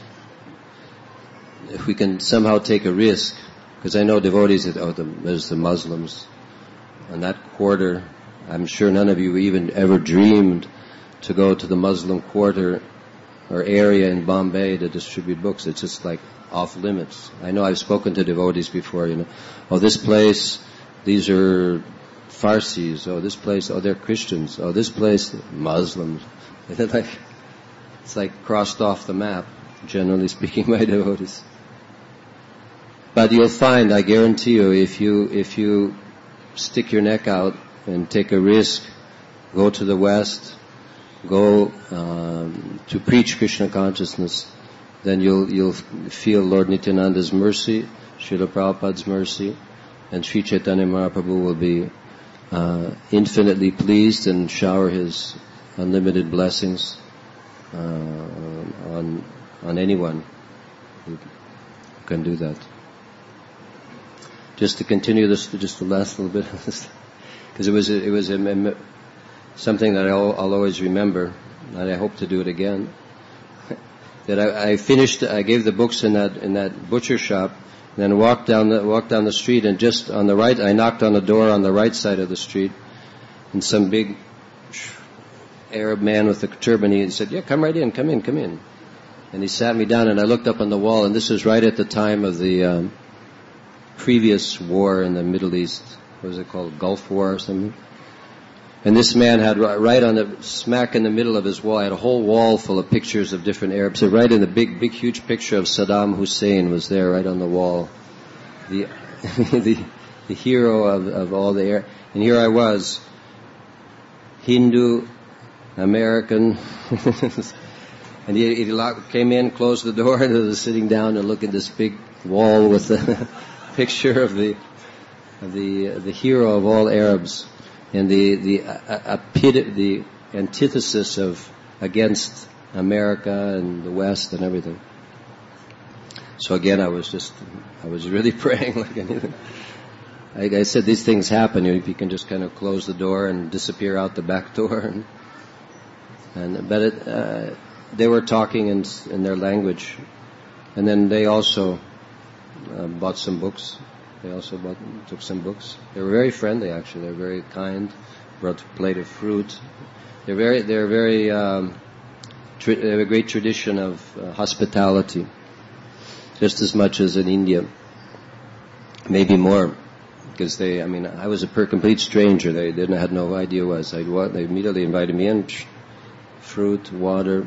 if we can somehow take a risk, because I know devotees that, oh, the, there's the Muslims, and that quarter, I'm sure none of you even ever dreamed to go to the Muslim quarter or area in Bombay to distribute books. It's just like off limits. I know I've spoken to devotees before, you know, oh, this place, these are Farsis, oh, this place, oh, they're Christians, oh, this place, Muslims. like, it's like crossed off the map, generally speaking, by devotees. But you'll find, I guarantee you, if you, if you stick your neck out and take a risk, go to the West, go um, to preach Krishna consciousness, then you'll you'll feel Lord Nityananda's mercy, Srila Prabhupada's mercy, and Sri Chaitanya Mahaprabhu will be uh, infinitely pleased and shower his unlimited blessings uh, on on anyone who can do that. Just to continue this, just the last little bit, because it was it was a, something that I'll, I'll always remember, and I hope to do it again. That I, I finished, I gave the books in that in that butcher shop, and then walked down the walked down the street, and just on the right, I knocked on a door on the right side of the street, and some big Arab man with a turban, he said, "Yeah, come right in, come in, come in," and he sat me down, and I looked up on the wall, and this was right at the time of the um, previous war in the Middle East. What was it called, Gulf War or something? And this man had right on the smack in the middle of his wall, had a whole wall full of pictures of different Arabs. So right in the big, big, huge picture of Saddam Hussein was there, right on the wall. The the, the hero of, of all the Arabs. And here I was, Hindu, American, and he, he locked, came in, closed the door, and was sitting down and looked at this big wall with the picture of the of the the hero of all Arabs. And the the uh, the antithesis of against America and the West and everything. So again, I was just, I was really praying like anything. Like I said, these things happen. You, you can just kind of close the door and disappear out the back door. And, and but it, uh, they were talking in, in their language. And then they also uh, bought some books. They also bought, took some books. They were very friendly, actually. They were very kind. Brought a plate of fruit. They're very, they're very, um, tra- they have a great tradition of uh, hospitality. Just as much as in India. Maybe more. Because they, I mean, I was a per complete stranger. They didn't, had no idea what I was. I'd, what, they immediately invited me in. Fruit, water.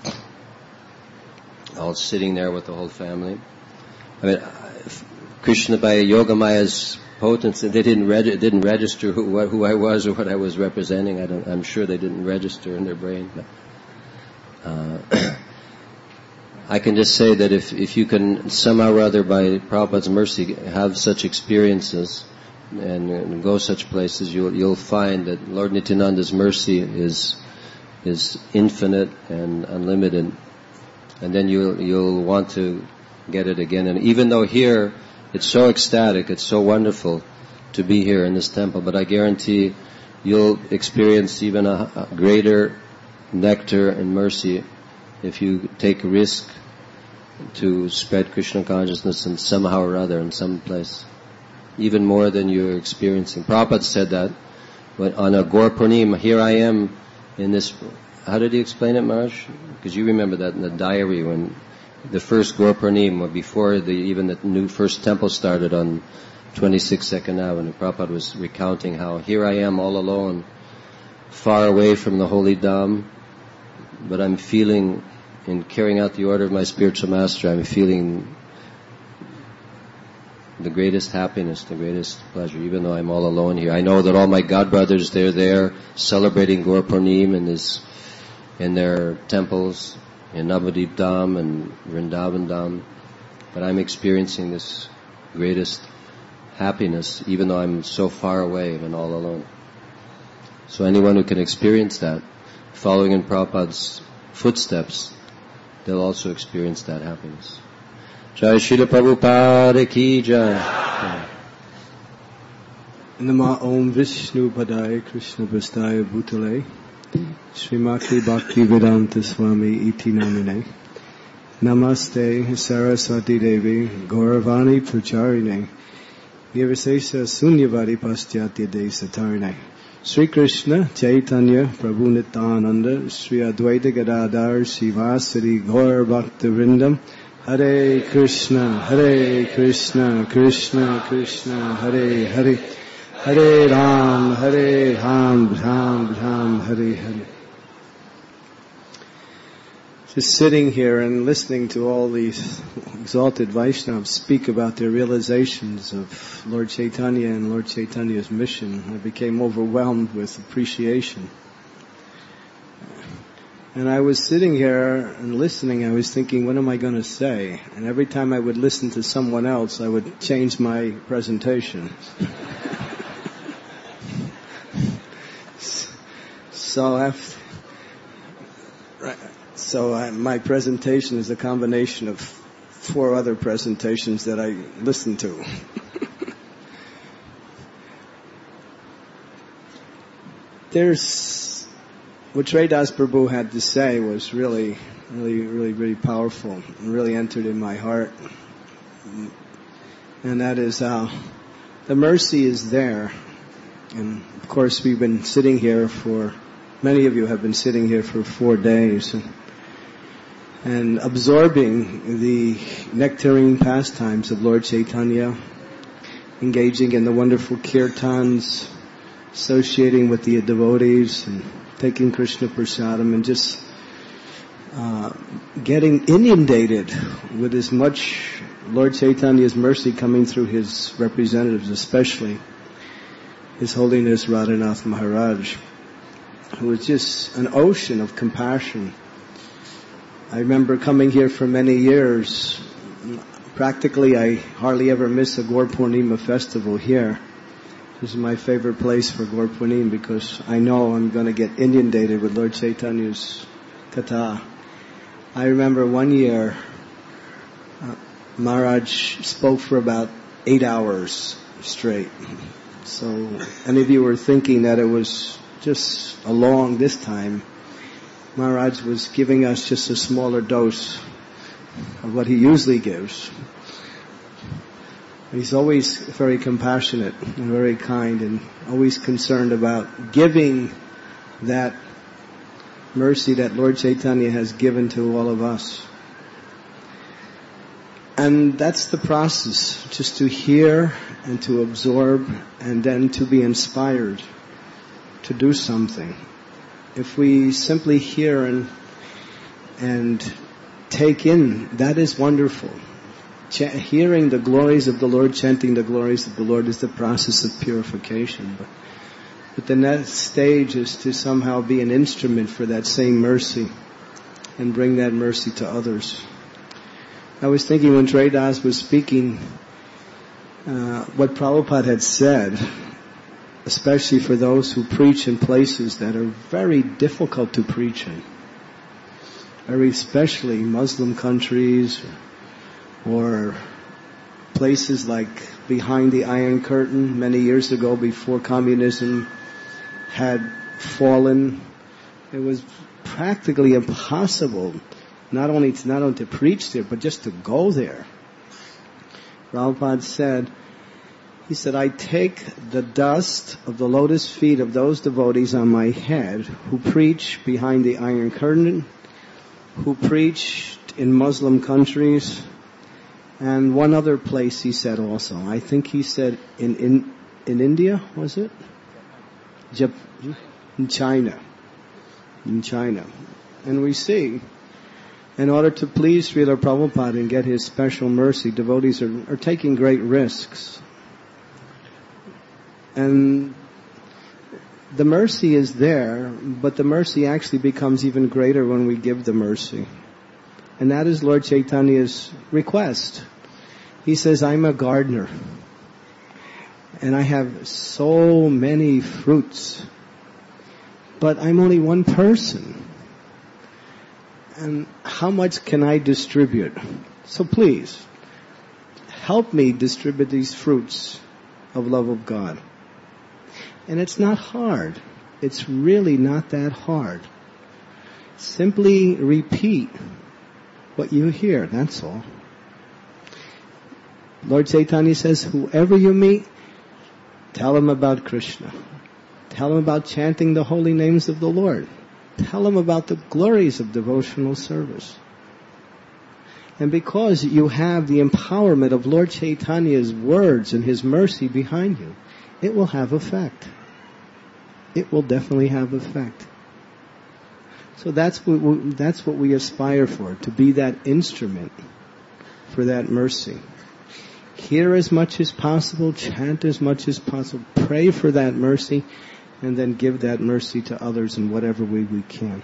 All sitting there with the whole family. I mean, Krishna by Yogamaya's potency, they didn't reg- didn't register who, what, who I was or what I was representing. I don't, I'm sure they didn't register in their brain. But, uh, I can just say that if, if you can somehow or other by Prabhupada's mercy have such experiences and, and go such places, you'll, you'll find that Lord Nityananda's mercy is, is infinite and unlimited. And then you'll, you'll want to get it again. And even though here, it's so ecstatic, it's so wonderful to be here in this temple, but I guarantee you'll experience even a, a greater nectar and mercy if you take a risk to spread Krishna consciousness in somehow or other in some place. Even more than you're experiencing. Prabhupada said that when on a Gaur Purnima, here I am in this, how did he explain it, Maharaj? Because you remember that in the diary when the first Gaur Purnima, before the, even the new first temple started on twenty-sixth Second Avenue, Prabhupada was recounting how here I am all alone, far away from the holy Dham, but I'm feeling, in carrying out the order of my spiritual master, I'm feeling the greatest happiness, the greatest pleasure, even though I'm all alone here. I know that all my godbrothers, they're there celebrating Gaur Purnima in this, in their temples, in Navadip Dham and Vrindavan Dham, but I'm experiencing this greatest happiness, even though I'm so far away and all alone. So anyone who can experience that, following in Prabhupada's footsteps, they'll also experience that happiness. Jai Srila Prabhupada ki jai. Nama Om Vishnu Padaya Krishna Prastaya Bhutale Srimati Bhakti Vedanta Swami Iti Namine Namaste Saraswati Devi Gauravani Pracharine Nirvisesa Sunyavadi Paschatya Desatarine Sri Krishna Chaitanya Prabhu Nityananda Sri Advaita Gadadhar Sivasari Gaur Bhakta Vrindam Hare Krishna Hare Krishna Krishna Krishna Hare Hare Hare Ram Hare Ram Ram Ram Hare Hare. Just sitting here and listening to all these exalted Vaishnavas speak about their realizations of Lord Chaitanya and Lord Chaitanya's mission, I became overwhelmed with appreciation. And I was sitting here and listening, I was thinking, what am I going to say? And every time I would listen to someone else, I would change my presentation. so after, so I, my presentation is a combination of four other presentations that I listened to. There's what Sridas Prabhu had to say was really, really, really, really powerful and really entered in my heart. And that is how the mercy is there. And of course we've been sitting here for, many of you have been sitting here for four days and, and absorbing the nectarine pastimes of Lord Chaitanya, engaging in the wonderful kirtans, associating with the devotees and taking Krishna Prasadam and just uh, getting inundated with as much Lord Chaitanya's mercy coming through his representatives, especially His Holiness Radhanath Maharaj, who was just an ocean of compassion. I remember coming here for many years. Practically, I hardly ever miss a Gaur Purnima festival here. This is my favorite place for Gaur Purnima because I know I'm going to get inundated with Lord Chaitanya's katha. I remember one year, uh, Maharaj spoke for about eight hours straight. So any of you were thinking that it was just a long this time, Maharaj was giving us just a smaller dose of what he usually gives. He's always very compassionate and very kind and always concerned about giving that mercy that Lord Chaitanya has given to all of us. And that's the process, just to hear and to absorb and then to be inspired to do something. If we simply hear and and take in, that is wonderful. Ch- hearing the glories of the Lord, chanting the glories of the Lord is the process of purification. But, but the next stage is to somehow be an instrument for that same mercy and bring that mercy to others. I was thinking when Trey Das was speaking, uh, what Prabhupada had said, especially for those who preach in places that are very difficult to preach in, very especially Muslim countries or places like behind the Iron Curtain many years ago before communism had fallen. It was practically impossible not only to, not only to preach there, but just to go there. Prabhupada said, he said, I take the dust of the lotus feet of those devotees on my head who preach behind the Iron Curtain, who preached in Muslim countries, and one other place he said also. I think he said in in, in India, was it? Jap- in China. In China. And we see, in order to please Srila Prabhupada and get his special mercy, devotees are, are taking great risks. And the mercy is there, but the mercy actually becomes even greater when we give the mercy. And that is Lord Chaitanya's request. He says, I'm a gardener, and I have so many fruits, but I'm only one person. And how much can I distribute? So please, help me distribute these fruits of love of God. And it's not hard. It's really not that hard. Simply repeat what you hear, that's all. Lord Chaitanya says, whoever you meet, tell him about Krishna. Tell him about chanting the holy names of the Lord. Tell him about the glories of devotional service. And because you have the empowerment of Lord Chaitanya's words and his mercy behind you, it will have effect. It will definitely have effect. So that's what we, that's what we aspire for, to be that instrument for that mercy. Hear as much as possible, chant as much as possible, pray for that mercy, and then give that mercy to others in whatever way we can.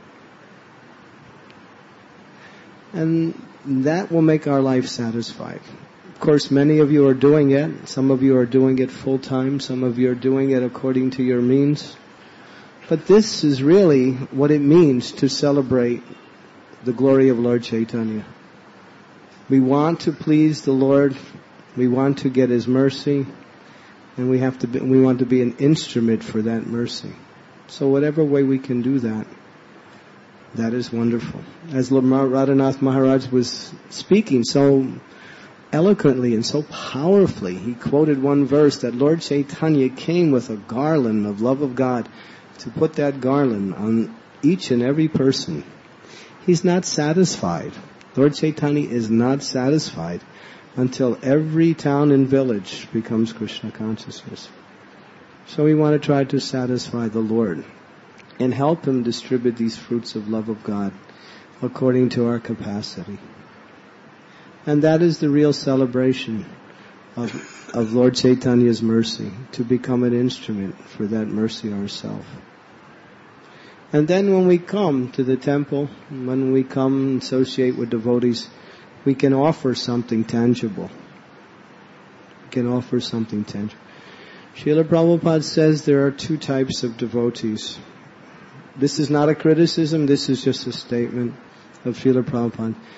And that will make our life satisfied. Of course, many of you are doing it. Some of you are doing it full time. Some of you are doing it according to your means. But this is really what it means to celebrate the glory of Lord Chaitanya. We want to please the Lord. We want to get His mercy. And we have to be, we want to be an instrument for that mercy. So whatever way we can do that, that is wonderful. As Lord Radhanath Maharaj was speaking so eloquently and so powerfully, he quoted one verse that Lord Chaitanya came with a garland of love of God to put that garland on each and every person. He's not satisfied. Lord Chaitanya is not satisfied until every town and village becomes Krishna consciousness. So we want to try to satisfy the Lord and help Him distribute these fruits of love of God according to our capacity. And that is the real celebration of, of Lord Chaitanya's mercy, to become an instrument for that mercy ourselves. And then when we come to the temple, when we come and associate with devotees, we can offer something tangible. We can offer something tangible. Srila Prabhupada says there are two types of devotees. This is not a criticism, this is just a statement of Srila Prabhupada.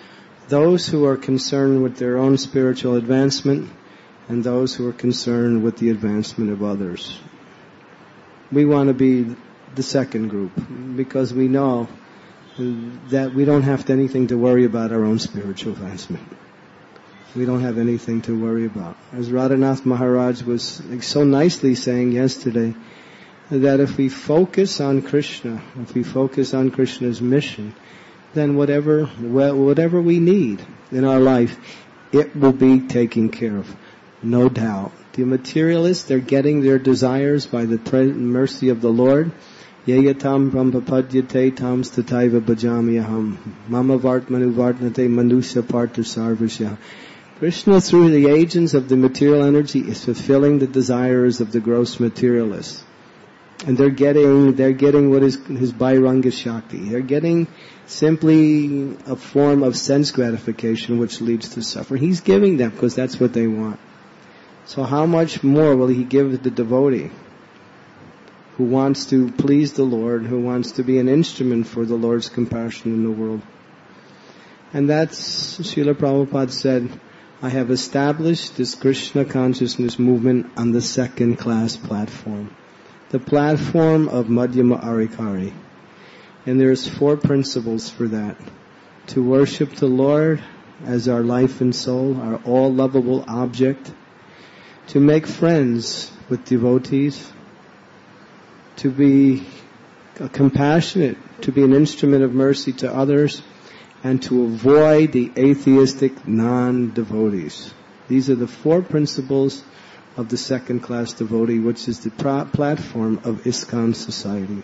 those who are concerned with their own spiritual advancement and those who are concerned with the advancement of others. We want to be the second group because we know that we don't have anything to worry about our own spiritual advancement. We don't have anything to worry about. As Radhanath Maharaj was so nicely saying yesterday, that if we focus on Krishna, if we focus on Krishna's mission, then whatever whatever we need in our life, it will be taken care of, no doubt. The materialists, they're getting their desires by the mercy of the Lord. Yayatam brahmapadyate tam stataiva bhajamyaham mama vartmanu vartnate manusya partha sarvasya. Krishna, through the agents of the material energy, is fulfilling the desires of the gross materialists. And they're getting, they're getting what is his Bairanga Shakti. They're getting simply a form of sense gratification which leads to suffering. He's giving them because that's what they want. So how much more will he give the devotee who wants to please the Lord, who wants to be an instrument for the Lord's compassion in the world? And that's, Srila Prabhupada said, I have established this Krishna consciousness movement on the second class platform. The platform of Madhyama Arikari. And there's four principles for that. To worship the Lord as our life and soul, our all lovable object. To make friends with devotees. To be compassionate, to be an instrument of mercy to others. And to avoid the atheistic non-devotees. These are the four principles of the second class devotee, which is the pra- platform of ISKCON society.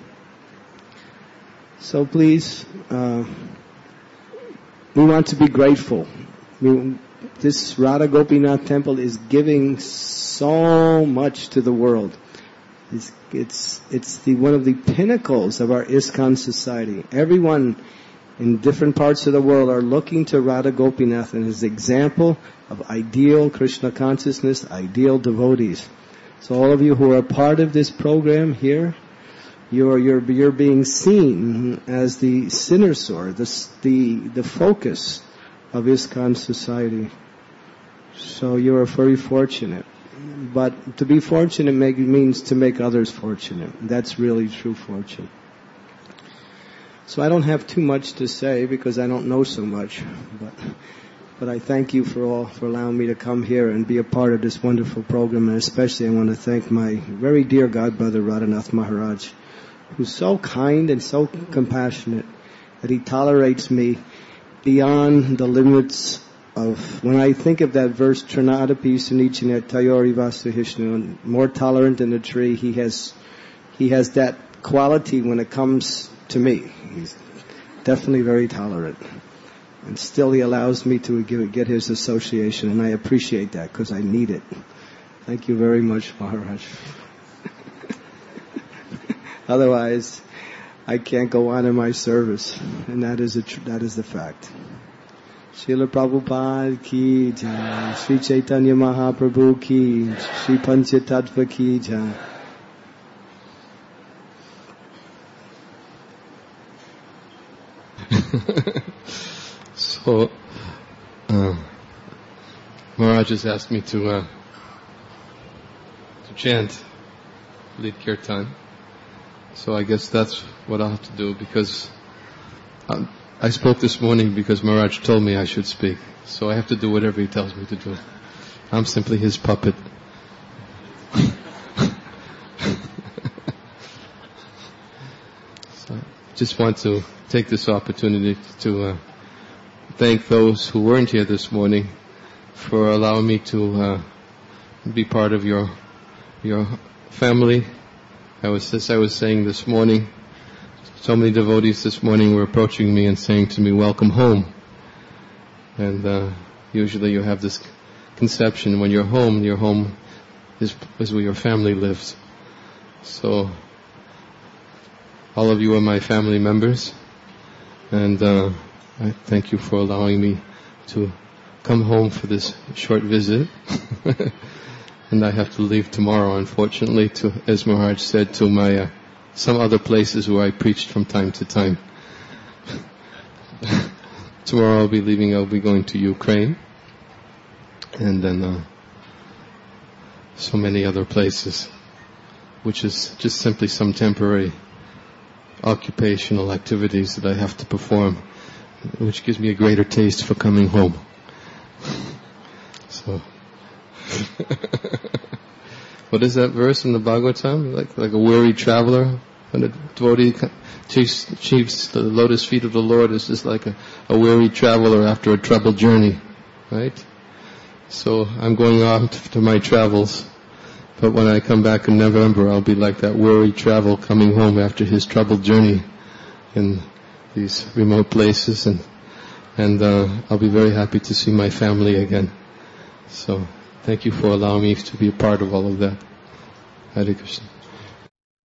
So please, uh, we want to be grateful. We, this Radha Gopinath temple is giving so much to the world. It's, it's, it's the, one of the pinnacles of our ISKCON society. Everyone in different parts of the world are looking to Radha Gopinath and his example of ideal Krishna consciousness, ideal devotees. So all of you who are part of this program here, you're you're you're being seen as the cynosure, the the the focus of ISKCON society. So you are very fortunate. But to be fortunate make, means to make others fortunate. That's really true fortune. So I don't have too much to say because I don't know so much, but but I thank you for all for allowing me to come here and be a part of this wonderful program, and especially I want to thank my very dear godbrother Radhanath Maharaj, who's so kind and so compassionate that he tolerates me beyond the limits of, when I think of that verse, Trinadapi Sunichinet Tayori Vasahishnu, more tolerant than a tree, he has he has that quality when it comes to me. He's definitely very tolerant. And still he allows me to get his association, and I appreciate that because I need it. Thank you very much, Maharaj. Otherwise, I can't go on in my service, and that is a tr- that is the fact. Srila Prabhupada ki jai, Sri Chaitanya Mahaprabhu ki, Sri Panchatattva ki jai. So, uh, Maharaj has asked me to uh, to chant, lead kirtan. So I guess that's what I'll have to do because um, I spoke this morning because Maharaj told me I should speak. So I have to do whatever he tells me to do. I'm simply his puppet. So I just want to take this opportunity to uh, thank those who weren't here this morning for allowing me to uh, be part of your your family. I was, as I was saying this morning, so many devotees this morning were approaching me and saying to me, "Welcome home." And uh, usually you have this conception when you're home, your home is, is where your family lives. So all of you are my family members, and uh, I thank you for allowing me to come home for this short visit. And I have to leave tomorrow, unfortunately, to, as Maharaj said, to my uh, some other places where I preached from time to time. tomorrow I'll be leaving. I'll be going to Ukraine, and then uh, so many other places, which is just simply some temporary occupational activities that I have to perform, which gives me a greater taste for coming home. So, what is that verse in the Bhagavatam? Like, like a weary traveler, when a devotee achieves the lotus feet of the Lord, is just like a, a weary traveler after a troubled journey, right? So I'm going off to my travels, but when I come back in November, I'll be like that weary traveler coming home after his troubled journey in these remote places, and and uh, I'll be very happy to see my family again. So thank you for allowing me to be a part of all of that. Hare Krishna.